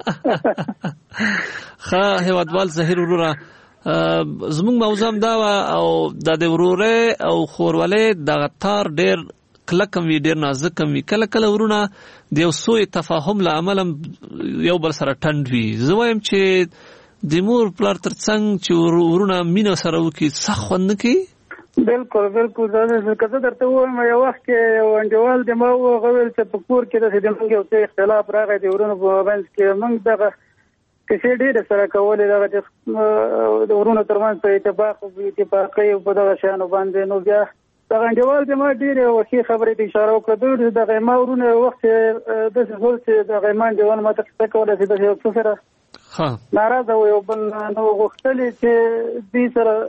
ښه هېوادوال ظهیر وروره، زموږ موضوع هم دا وه او دا د ورورۍ او خورولۍ دغه تار ډېر کلک هم وي، ډېر نازک هم وي. کله کله ورونه د یو سوء تفاهم له امله یو بل سره ټنډ وي. زه وایم چې د مور پلار تر څنګ چې ورونه مینه سره وکړي سخت خوند نه کوي؟ بالکل بالکل. که زه درته ووایم یو وخت کې یو انډیوال د ما و هغه ویل چې په کور کې داسې د موږ یو څه اختلاف راغی د ورونو په منځ کې. موږ دغه کیسې ډېرې سره کولې، دغه چې د ورونو تر منځ په اتفاق او اتفاقۍ او په دغه شیانو باندې. نو بیا دغه انډیوال د ما ډېرې وښې خبرې ته اشاره وکړه. دوی دغه ما ورونه یو وخت داسې ول چې دغه ما انډیوال ما ته کیسه کوله چې داسې یو څه سره ناراضه و یو بل نو غوښتل چې دوی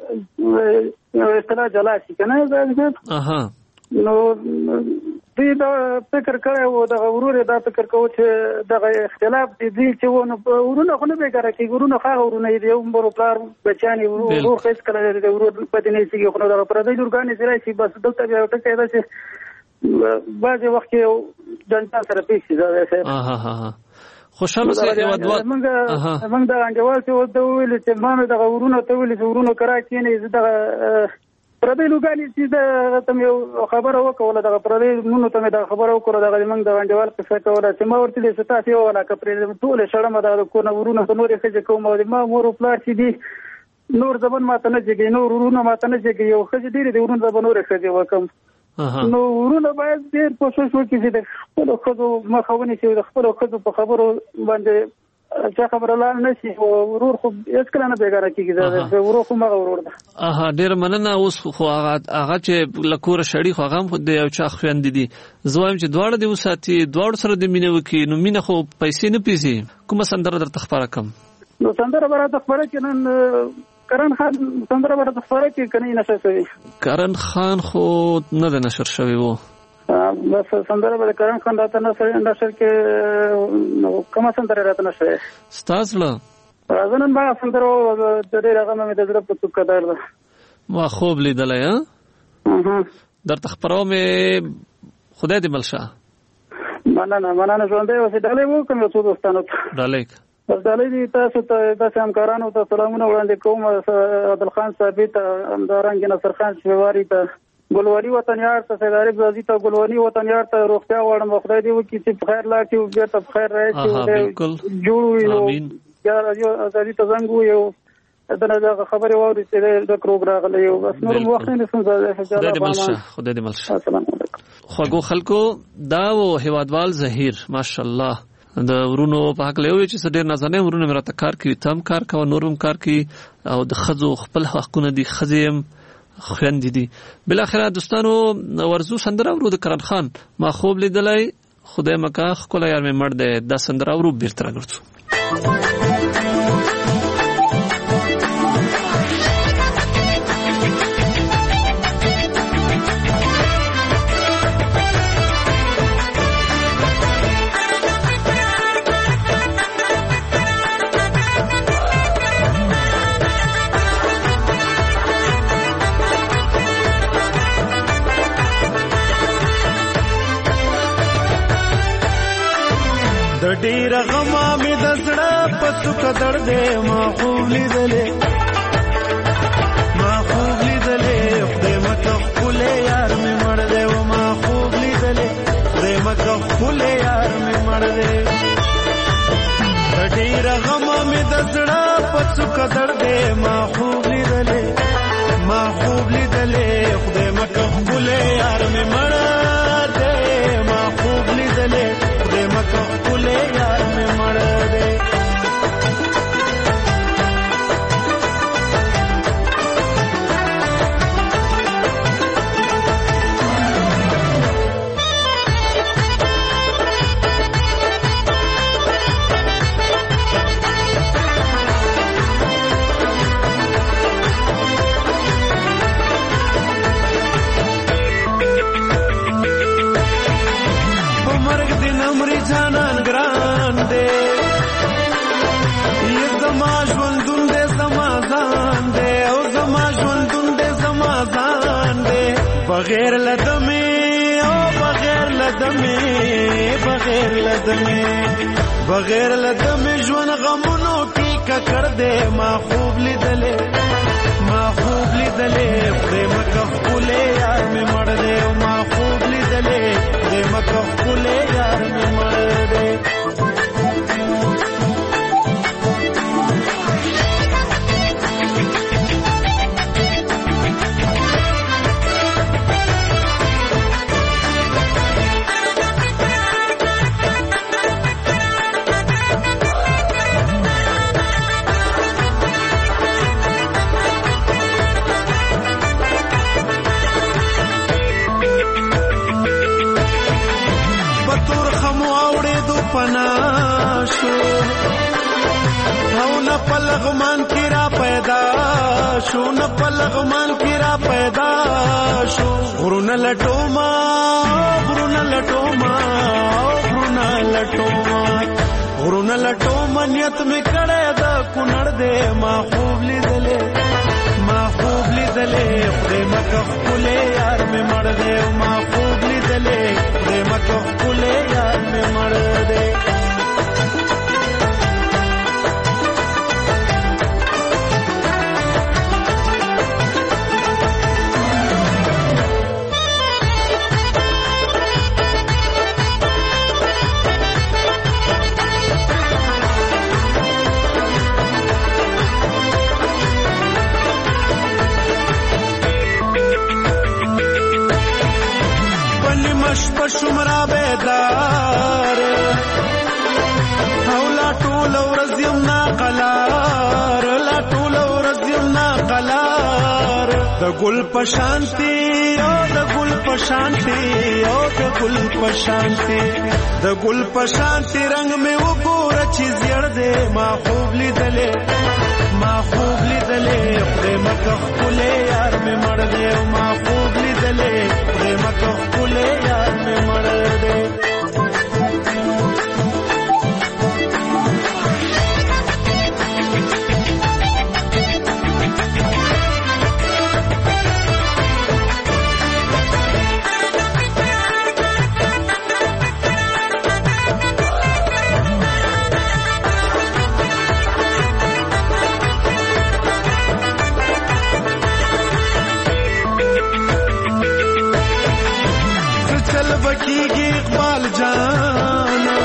سره اصطلاح جلا شي که نه. نو دوی دا فکر کړی و دغه ورور دا فکر کوو چې دغه اختلاف دی دوی چې و نو ورونه خو نه بېګاره کېږي ورونه خو هغه ورونه دي یو مور و پلار بچیان یې ورور خو هېڅکله د ورور بدې نه ایسېږي خو نو دغه پردۍ لورګانې چې راشي بس دلته بیا یو ټکی ده چې بعضې وخت کې یو جنجال سره پېښ شي دا صاحب خوشحال اوسئ هېوادوال. موږ دغه انډیوال چې ورته وویلې چې ما نو دغه ورونه ته ویلې چې ورونو که را کښېنئ زه دغه پردۍ لوګانې چې دغه ته مې یو خبره وکوله دغه پردۍ لورونو ته مې دغه خبره وکړه دغه موږ دغه انډیوال قصه کوله چې ما ورته ویلې چې تاسې یو علاقه پرېږدم ټولې شړمه دغه د کور نه ورونه ته نورې ښځې کوم او ما مور و پلار چې دي نور زبن ما ته نه جګوي نور ورونه ما ته نه جګوي یو ښځې ډېرې دي ورونه به نورې ښځې وکړم. نو ورونه باید ډېر کوشش وکړي چې د خپلو ښځو مخه ونیسي د خپلو ښځو په خبرو باندې چا خبره لاړ نه شي ورور خو هېڅکله نه بېګاره کېږي دا ورور خو مغه ورور ده. اها ډېره مننه. اوس خو هغه چې له کوره شړي خو هغه هم د یو چا خویندې دي. زه وایم چې دواړه دې وساتي دواړو سره دې مینه وکړي نو مینه خو پیسې نه پیسې. کومه سندره درته خپاره کړم؟ نو سندره به راته خپاره کړي نن کرن خان سندره به راته خپاره کړي که نه نشر شوي؟ کرن خان خو نه ده نشر شوي و. بس سندره به د کرن خان راته نشر کې نو کومه سندره راته نشر شوې؟ ستا زړه زه نن به سندره د ډېر هغه مې د زړه په څوکه در ده ما خوب لیدلی درته خپروه مې خدای دې مل شه. مننه مننه ژوندی اوسې ډالۍ وکړم یو څو دوستانو ته ډالۍ بس ډالۍ دي تاسو ته داسې همکارانو ته سلامونه وړاندې کوم عادلخان صاحبي ته همدارنګې نصر خان شفیواري ته ګلوالي وطنیار ته سید عارف غازي ته ګلوالي وطنیار ته روغتیا غواړم خدای دې وکړي چې په خیر لاړ شي بېرته په خیر راشي جوړ وي نو بیا راډیو ازادي ته زنګ ووایو دنه دغه خبرې واوري چې د کروګ راغلی یو بس نور وخت نه نشم خدای دې مل شه خدای دې مل شه. السلام علیکم. خوږو خلکو دا و هیوادوال زهیر ماشاءالله د ورونو په حق له وی چې ډېر نازنه ورونو مې راته کار کوي تم کار کوي نورم کار کوي او د خزو خپل حقونه دي خزیم خويندې دي. بل اخره دوستانو ورزو سندره ورو د کرن خان ما خوب لیدلای خدای مکا خپل یار مې مړ ده د سندره ورو بیرته راګرځو. ډېر غما مې د زړه په څوکه دردې ما خوب لیدلې ما خوب لیدلې خدای مکه ښکلی یار مې مړ دی و ما خوب لیدلې خدای مکه ښکلی یار مې مړ دی ډېر غما مې د زړه په څوکه دردې ما خوب لیدلې ما خوب لیدلې خدای مکه ښکلی یار مې مړ دی ما خوب لیدلې خدای مکه ښکلی یار مې مړ دی جانان ګران دے یہ زما ژوندون دے زما ځان دے او زما ژوندون دے زما ځان دے بغیر لدمې او بغیر لدمې بغیر لدمې بغیر لدمې ژوند غمونو کې ککړ دے ما خوب لیدلې ما خوب لیدلې خدای مکه ښکلی یار مې مړ دی او ما خوب لیدلې خدای مکه ښکلی یار مې مړ دی پنا شو او نه پلغمان کی را پیدا شو نه پلغمان کی را پیدا شو غرونه لټوما غرونه لټوما غرونه لټوما غرونه لټوما نیت می کړه دا کونړ دې ما خوب لیدلې ما خوب لیدلې خدای مکه خپلې یار می مړ دې ما خوب لیدلې خدای مکه خپلې یار می مړ دې شمرا بیدار او لا ټول ورځ یم نا قلار لا ټول ورځ یم نا قلار د ګل پشانتی او د ګل پشانتی او د ګل پشانتی د ګل پشانتی رنگ می وګور چې زیړ دې ما خوب لیدلې ما خوب لیدلې خدای مکه خپلې یار می مړ دې ما خوب لیدلې خدای مکه خپلې یار می مړ دې بکیږي اقبال جانا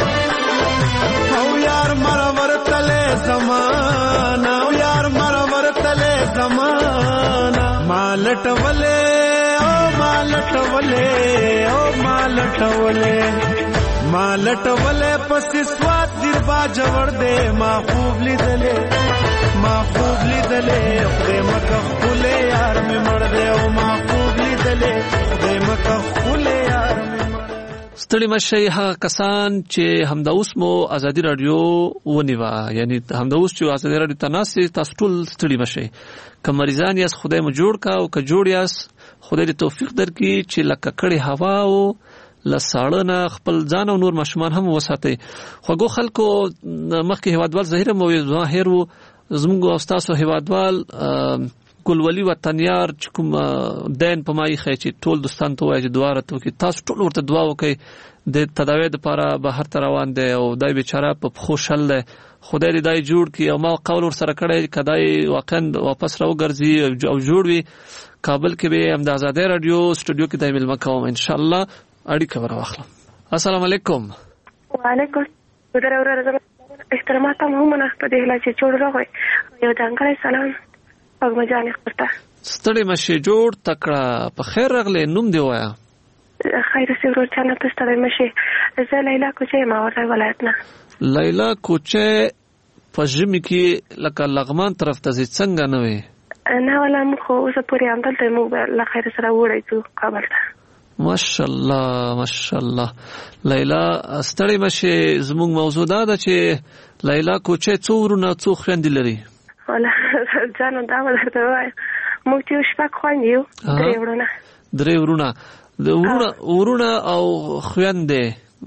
او یار مرور تله زمانہ او یار مرور تله زمانہ مالټ ولې او مالټ ولې او مالټ ولې مالټ ولې پس سواد دیر با جوړ دې ما خوب لیدلې ما خوب لیدلې خدای مکه خپلې یار می مړ دې او ما خوب لیدلې خدای مکه خپلې یار ستړي مشي هغه کسان چې همدا اوس مو ازادي رادیو ونیوا یعنی همدا اوس چې ازادي رادیو تناسي تاسو ټول ستړي مشي کوم مریضان یاس خدای مو جوړ کا او که جوړ یاس خدای دې توفیق درکړي چې لکه کړي هوا او لساړنه خپل ځان او نور مشمان هم وساتي خوګو خلکو مخکې هوادوال ظاهر مو ظاهر زموږ استاد هوادوال ګلولي وطنيار چې کوم دین په مای خې چې ټول دوستان ته وایي دواره ته کې تاسو ټول ورته دعا وکړئ د تداوی لپاره بهر ته روان دي او دای بیچاره په خوشل ده خدای دې دای جوړ کی او ما قول ور سره کړی کدای واقعا واپس راو ګرځي او جوړ وي کابل کې به هم د آزادۍ رادیو سټوډیو کې دای مل مکوم ان شاء الله اړي خبر واخلم السلام علیکم وعلیکم السلام احترامات هم نه په دې لا چې جوړ راغی یو ځانګړی سلام او مجانې خپلته ستړي مشه جوړ تکړه په خیر راغله نوم دی وایا خیر سي ورور چانه ته ستړي مشه زه لیلا کوچه ما ورته ولایت نه لیلا کوچه پجمی کې لکه لغمان طرف ته څنګه نه وي نه ولا مخو اوس پورې اندل ته مو لا خیر سره وړي ته کابل ته ماشاءالله ماشاءالله لیلا ستړي مشه زموږ موضوع دا ده چې لیلا کوچه څو ورونه څو خويندې لري ولا ځان دا ولرته وای موږ چې شپږ خويندې درې ورونه درې ورونه د ورونه ورونه او خويندې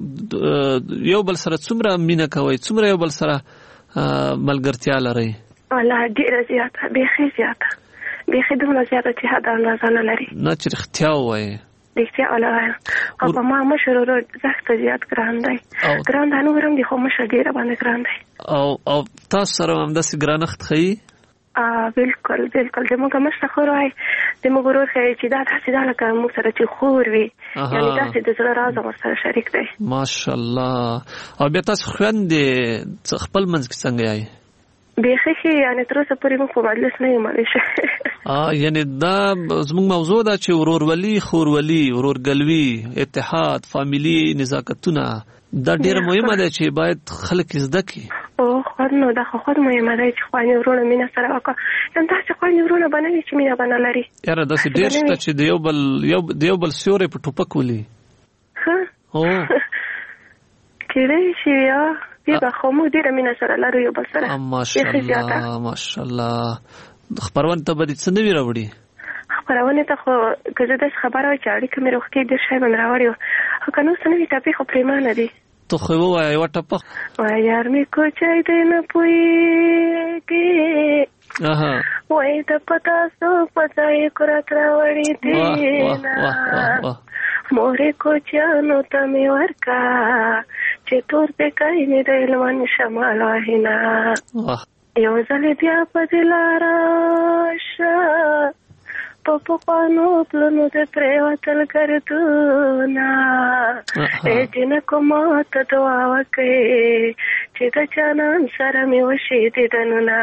یو بل سره څومره مینه کوي څومره یو بل سره ملګرتیا لري ولا ډیره زیاته به زیاته به خدمت زیاته چې حدا اندازه نه لري نه چې اختیا وای دښتیا ولا او په ما مشرور زخت زیات ګران دی ګران نه ورم دي خو مشه ډیره باندې ګران دی او او تاسو سره هم د سګرانخت خي ا بالکل بالکل دمو کوم څه خو راي دمو ګورو چې دا تاسو دا لکه مو سره چې خور وي یعنی تاسو د زړه راز مو سره شریک دی ماشاءالله او بیا تاسو خويندې خپل منځ کې څنګه یای بیخي یعنی تر اوسه پورې مو په مجلس نه یم مالشه اه یعنی دا زموږ موضوع دا چې ورورولي خورولي ورورګلوي اتحاد فاميلي نزاکتونه دا ډیره مهمه ده چې باید خلک زده کړي او خو نو دا خو خود مهمه ده چې خواني ورونه مینا سره وکړه ان تاسو خواني ورونه باندې چې مینا باندې لري یاره دا څه ډیر شته چې دیو بل یو دیو بل سیورې په ټوپک ولي ها او کله شي یا دی به خو مو ډیره مینه سره لرو یو بل سره ماشاءالله ماشاءالله. خبرونه ته به څه نوي راوړي؟ خبرونه ته خو که زه داسې خبره وای چې اړیکه مې روغتیا ډېر شی به مې راوړی وو، خو که نو څه نوي ټاپې خو پرېمانه دي. تو خو ووایه یوه ټپه. وای یار مې کوچی دی نه پوهېږي، وای د پتاسو په ځای کورت راوړي دي نه، مورې کوچیانو ته مې ورکا چې تور پیکی مې د هلمند شمال واهینه، یو ځلې بیا په دې لاره شه په پخوانو پلونو د پرېوتل ګردونه، ای جنکو ما ته دعا وکړې چې د جانان سره مې وشي دیدنونه،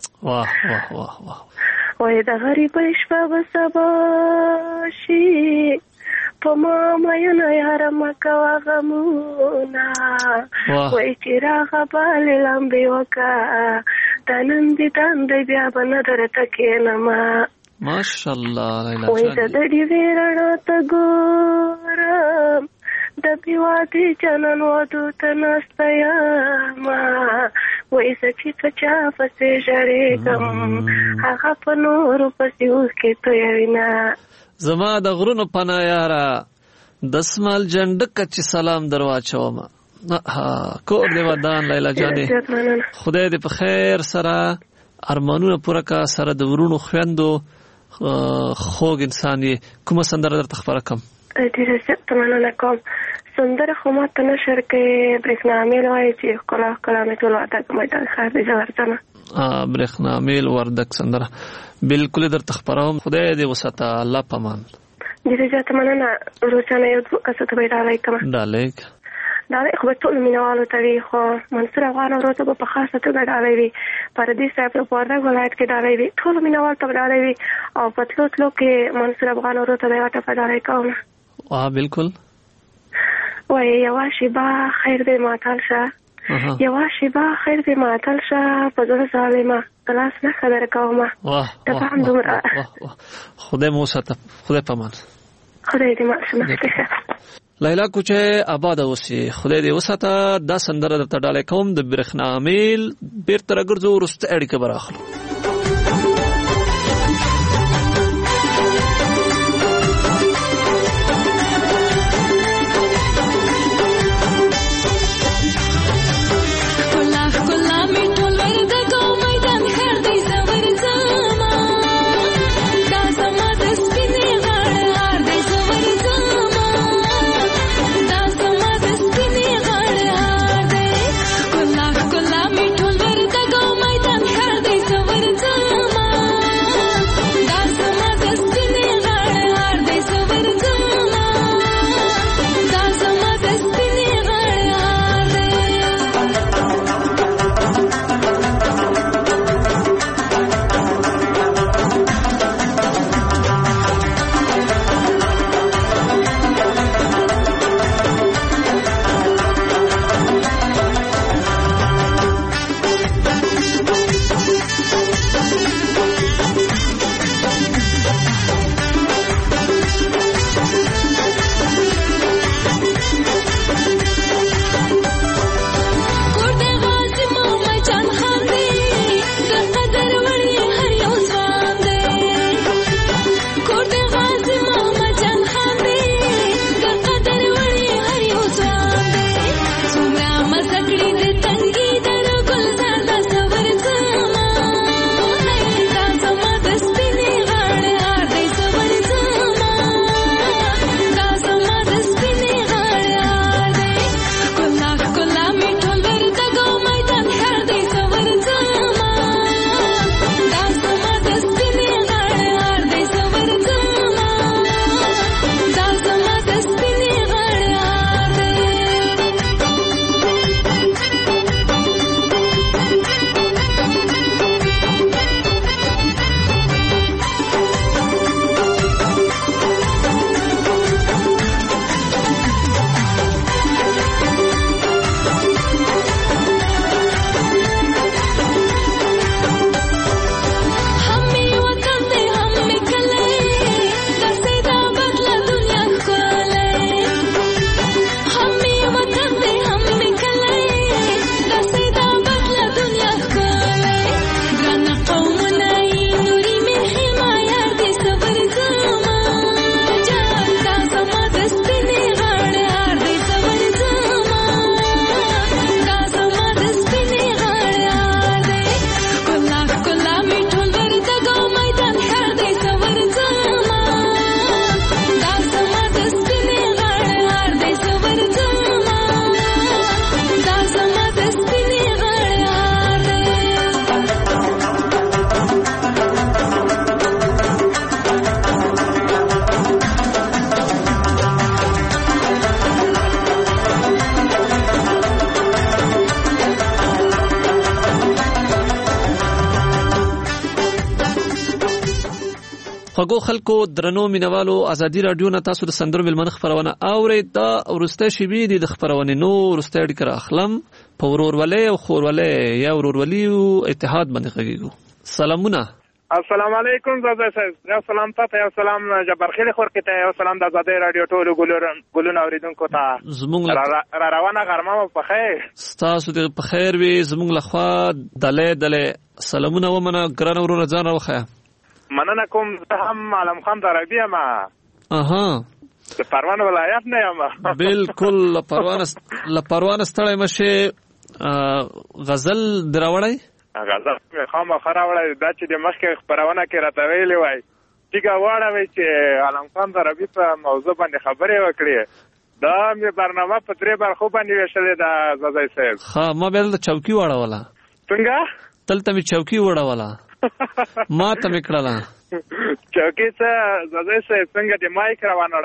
وای د غریبۍ شپه به سبا شي په ما میینه یاره مه کوه غمونه، وای چې راغه بالې لمبې وکړه دا نن دیدن دی بیا به نه درته کښېنمه، ماشاءالله. وای د ډېوې رڼا ته ګورم د بې وادې جانان وادو ته ناسته یمه، وای زه چې په چا پسې ژړېږم هغه په نورو پسې اوښکې تویوینه، زما د غرونو پناه یاره دسمال جنډکه چې سلام در واچومه، کور دې ودان لیلا جانې، خدای دې په خیر سره ارمانونه پوره کا، سره د ورونو خویندو خوږ انسان یې. کومه سندره درته خپره کړم؟ ډېره زیاته مننه کوم. سندره خو ما ته نشر کوي، برېښنا میل وایي چې ښکلا ښکلا مې ټول وردګ میدان ښار دې زه ورځمه. برېښنا میل وردګ سندره بالکل درته خپروم، خدای دې وساته، الله په امان. ډېره زیاته مننه. روزانه یو دوه کسو ته به یې ډالۍ کړم. ډالۍ ډالۍ خو به ټولو مینهوالو ته وي، خو منصور افغان ورور ته به په خاصه توګه ډالۍ وي، پردي صاحب ته په وردګ ولایت کې ډالۍ وي، ټولو مینهوالو ته به ډالۍ وي، او په تلو تلو کې منصور افغان ورور ته به یوه ټپه ډالۍ کوم. بالکل. وایي یوه شیبه خیر دې ماتل شه، یوه شیبه خیر دې ماتل شه په زړه ظالمه ګلاس نه خبره کومه، د پام دومره. خدای مو وساته، خدای په امان. خدای دې معصومه کړي. لیلا کوچه آباد اوسې، خدای دې وساته. دا سندره درته ډالۍ کوم د برېښنا میل. بیرته راګرځو، وروسته اړیکه به راخلو. Cool, خواږو خلکو درنو مینوالو ازادي رادیو نه تاسو د سندرو ملمنه خبرونه اورئ. دا ورسته شی دی د خبرونه نو ورسته اړیکه اخلم په ورورولۍ او خورولۍ یا ورورولي او اتحاد باندې غږیږو. سلامونه. السلام علیکم زاده صاحب. یو سلام ته یو سلام جبر خیل خور کې ته یو سلام د آزادۍ رادیو ټولو ګلونو اوریدونکو ته. زمونږ را روانه غرمه په خیر. تاسو دې په خیر وي. زمونږ لخوا دله دله سلامونه ومنه ګران ورور ځان راوخه. مننه کوم. زه هم عالم خان دربی ما. اها. د پروان ولایت نه یم. بالکل پروان ل پروان ستړی مشه غزل دراوړی. غزل خامہ خراوړی دا چې د مخکې خبرونه کې راته ویلې وای ټیګه واړوي چې عالم خان دربی په موضوع باندې خبرې وکړي. دا مې برنامه په درې برخو باندې ویشلې ده زاده صاحب. ها ما بل د چوکي واړوله. څنګه؟ تلته مې چوکي واړوله. ما ته مې کړله چوکي څه زاده صاحب څنګه د مایک روانه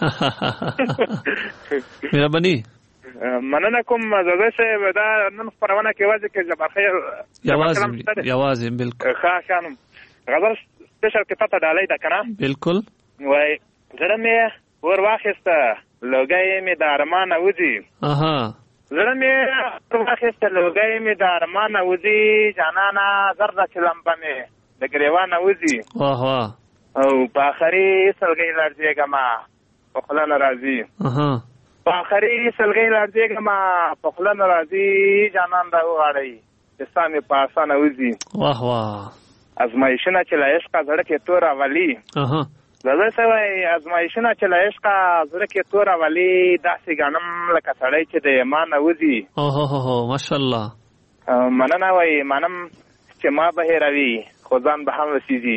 راوه. مهرباني. مننه کوم زاده صاحب. دا نن خبرونه کې واځي کې جبر خیر یوازې یوازې بالکل ښه خانم غزل سپیشل کې پته ډالۍ ده کنه. بالکل. وای زړه مې ور واخیسته لوګي مې د ارمان وځي. اها زړه مې ور واخیسته لوګي مې د ارمان وځي جانانا زرد چلمبه مې د ګریوان وځي. واه واه او په اخري سلګي لړځيګه ما په خلا ناراضي. اها په اخري سلګي لړځيګه ما په خلا ناراضي جانان دا وغاړي چې سامي په اسانه وځي. واه واه ازمایښونه چې لا عشق زړه کې تور اولی. اها زړه سوي ازمایښونه چې لا عشق زړه کې تور اولی داسې غنم لکه سړی چې د ایمان وځي. اوه هو ماشاءالله. مننه وای منم چې ما به هروي خو ځان به هم وسیږي.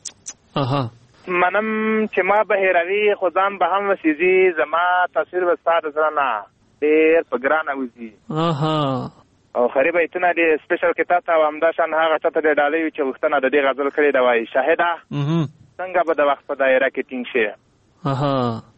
اها منم چې ما به هروي خو ځان به هم وسیږي. زما تصویر به ستا د زړه نه ډېر په ګرانه وځي. اها او خریب ایتونه دې سپیشل کې تا ته او همداشان هغه چاته دې ډالۍ وي چې غوښتنه د دې غزل کړې ده. وایي شاهده څنګه به د وخت په دایره کې ټینګ شي. اها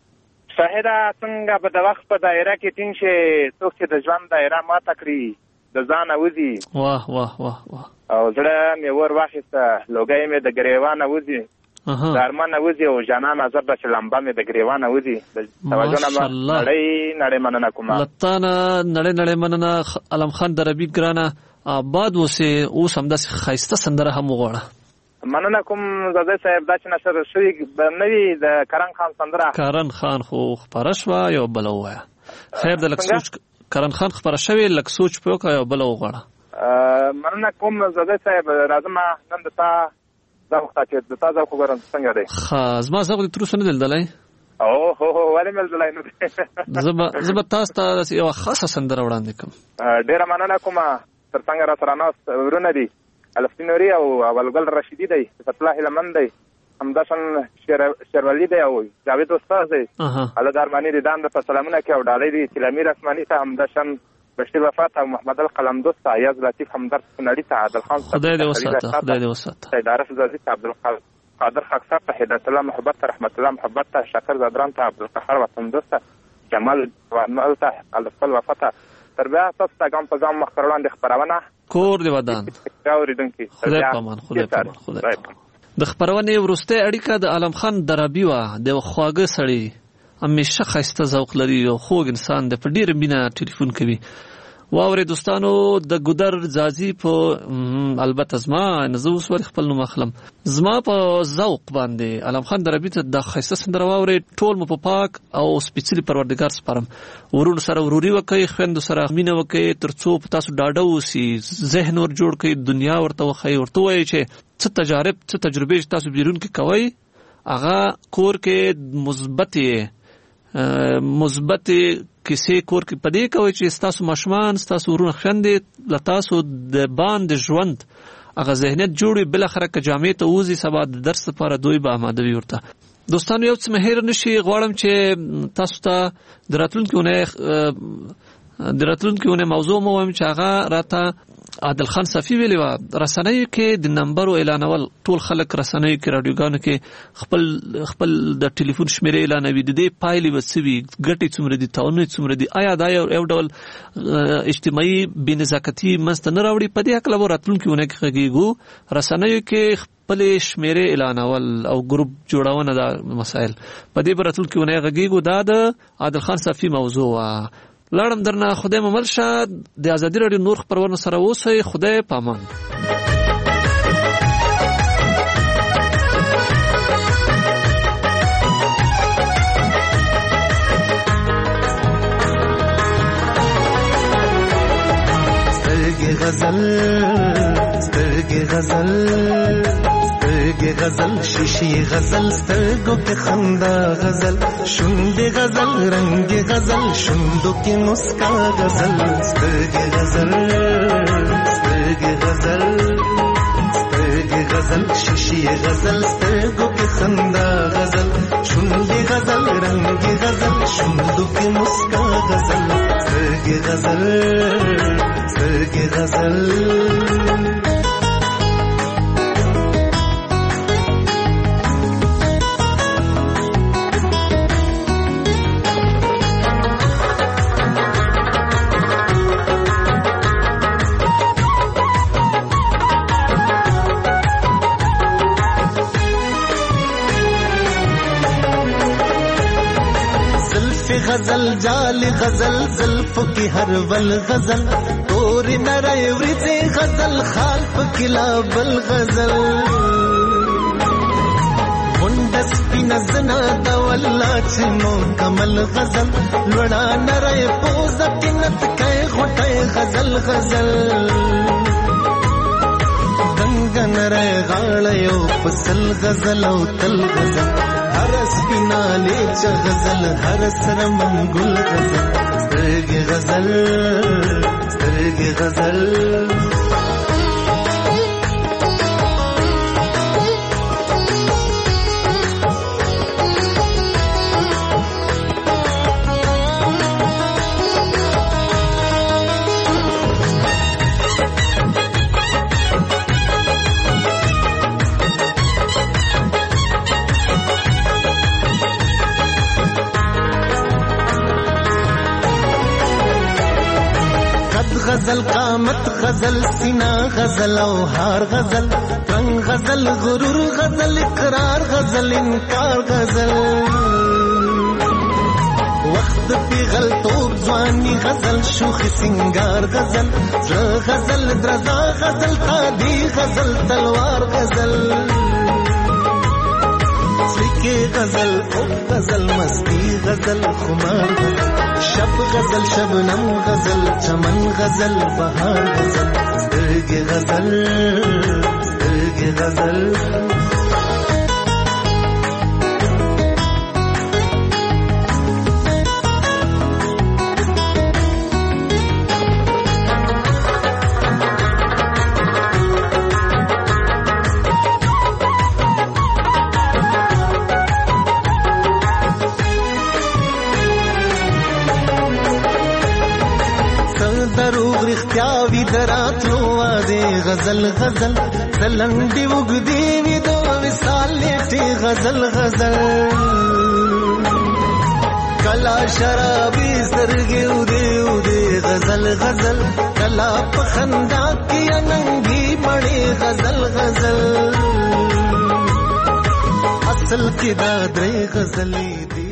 شاهده څنګه به د وخت په دایره کې ټینګ شي. څوک چې د ژوند دایره ماته کړي د ځانه وځي. واه واه واه واه او زړه مې ور واخیسته لوګی مې د ګریوانه وځي. د ارمانه وځي او جانان نظر د چلمبه مې د ګریوانه وځي. توجه نه نړۍ نړۍ مننه کوم. لطانه نړۍ نړۍ مننه علم خان دربی ګرانه آباد وسه اوس هم د خایسته سندره هم وغوړه. مننه کوم زاده صاحب. دا چې نشر شوی نوی د کرن خان سندره. کرن خان خو خبره شوه یو بل وایه. خیر د لکسوچ کرن خان خبره شوی لکسوچ پوکا یو بل وغوړه. مننه کوم زاده صاحب. راځم نن د تا دا وخت چې د تا ځو خبرم څنګه دی. ها زما زغ د تر څنګه دلدلای. او هو هو ولې مل دلای نو زما زما تاسو ته یو خاصه سندره وړاندې کوم. ډیره مننه کوم. تر څنګه را سره ناس ورونه دي الفنوري او اولګل رشیدی دی فتح لمن دی همداشان شیرولی دی او جاوید استاد دی. الله درمانی دي دان د سلامونه کې او ډالۍ دي تلمیر اسماني ته همداشان بشیر وفات او محمد القلم دوست ایاز لطیف همدرد نړی ته عادل خان خدای دې وساته خدای دې وساته سید عارف زازی ته عبدالقادر قادر خاکسار ته هدایت الله محبت ته رحمت الله محبت ته شاکر زادران ته عبدالقهار وطن دوست جمال وانال ته الفل وفات تر بیا تاسو ته ګام په ګام مخکرلان د خبرونه کور دی ودان اوریدونکو خدای پامان خدای پامان خدای د خبرونه ورسته اړیکه د عالم خان درابی وا د خواګه سړی همیشه خسته ذوق لري او خوږ انسان د په ډیر بنا ټلیفون کوي. واورې دوستانو د ګودر زازی په البته زما نزو سور خپل نوم اخلم زما په ذوق باندې علم خان دربی ته د خسته سندره واورې ټول مو په پاک او سپیڅلی پروردگار سپارم. ورور سره وروري وکي خويند سره مینه وکي ترڅو په تاسو ډاډه وسی ذهن ور جوړ کړئ دنیا ورته وخی ورته وایي چې څه تجارب څه تجربه تاسو بیرون کې کوي هغه کور کې مثبت مثبت کیسې کور کې پدې کوي چې تاسو مشمان تاسو ورونه خندې ل تاسو د باندې ژوند هغه ذهنیت جوړي بل اخره ک جامعې ته وځي سبا د درس لپاره دوی به آماده وي ورته. دوستانو یو څه مهیر نشي غواړم چې تاسو ته دراتلونکو نه دراتلونکو نه موضوع مو هم چې هغه راته عادل خان صافي ویلی و رسنیو کې د نمبر اعلانول ټول خلک رسنیو کې رادیوګانو کې خپل خپل د ټلیفون شمیره اعلانوي د دې پایلې وسوي ګټې څومره دي تاوانونه څومره دي آیا دا یو ډول اجتماعي بې نزاکتي منځته نه راوړي په دې هکله به راتلونکي اونۍ کې غږیږو رسنیو کې خپل شمیره اعلانول او ګروپ جوړونه دا مسایل په دې به راتلونکي اونۍ غږیږو دا د عادل خان صافي موضوع وه لاړم درنه خدای ممل شه د ازادي راډیو نور خپرونو سره اوسئ خدای پامان سترګې غزل سترګې غزل سترګې غزل شیشې غزل سترګو کې خندا غزل شونډې غزل رنگ غزل شوندو کې مسکا غزل سترګې غزل سترګې غزل سترګې غزل شیشې غزل سترګو کې خندا غزل شونډې غزل رنگ غزل شوندو کې مسکا غزل سترګې غزل سترګې غزل غزل جال غزل زلف کی ہر ول غزل تور نرے ورځي غزل خال پکلا بل غزل منډس پینزنا د ولا چمو کمل غزل لړا نرے پوز تنت کای غټه غزل غزل دنګ نرے غاړیو پسل غزل او تل غزل هر سپینا لیچ غزل هر سر منگل غزل سترګې غزل سترګې غزل غزل قامت غزل سینا غزل او هار غزل رنگ غزل غرور غزل اقرار غزل انکار غزل وقت پی غلطوب ځواني غزل شوخ سنگار غزل زړه غزل درزا غزل قادي غزل تلوار غزل سکه غزل او غزل مستی غزل خمار غزل شب غزل شبنم غزل چمن غزل بهار غزل سترګې غزل سترګې غزل رختیاوی دراتلو آزی غزل غزل زلنڈی وگدی وی دو وصال لیٹی غزل غزل کلا شرابی سرگی اودی اودی غزل غزل کلا پخندا کی اننگی بڑی غزل غزل اصل کی دادری غزلی دی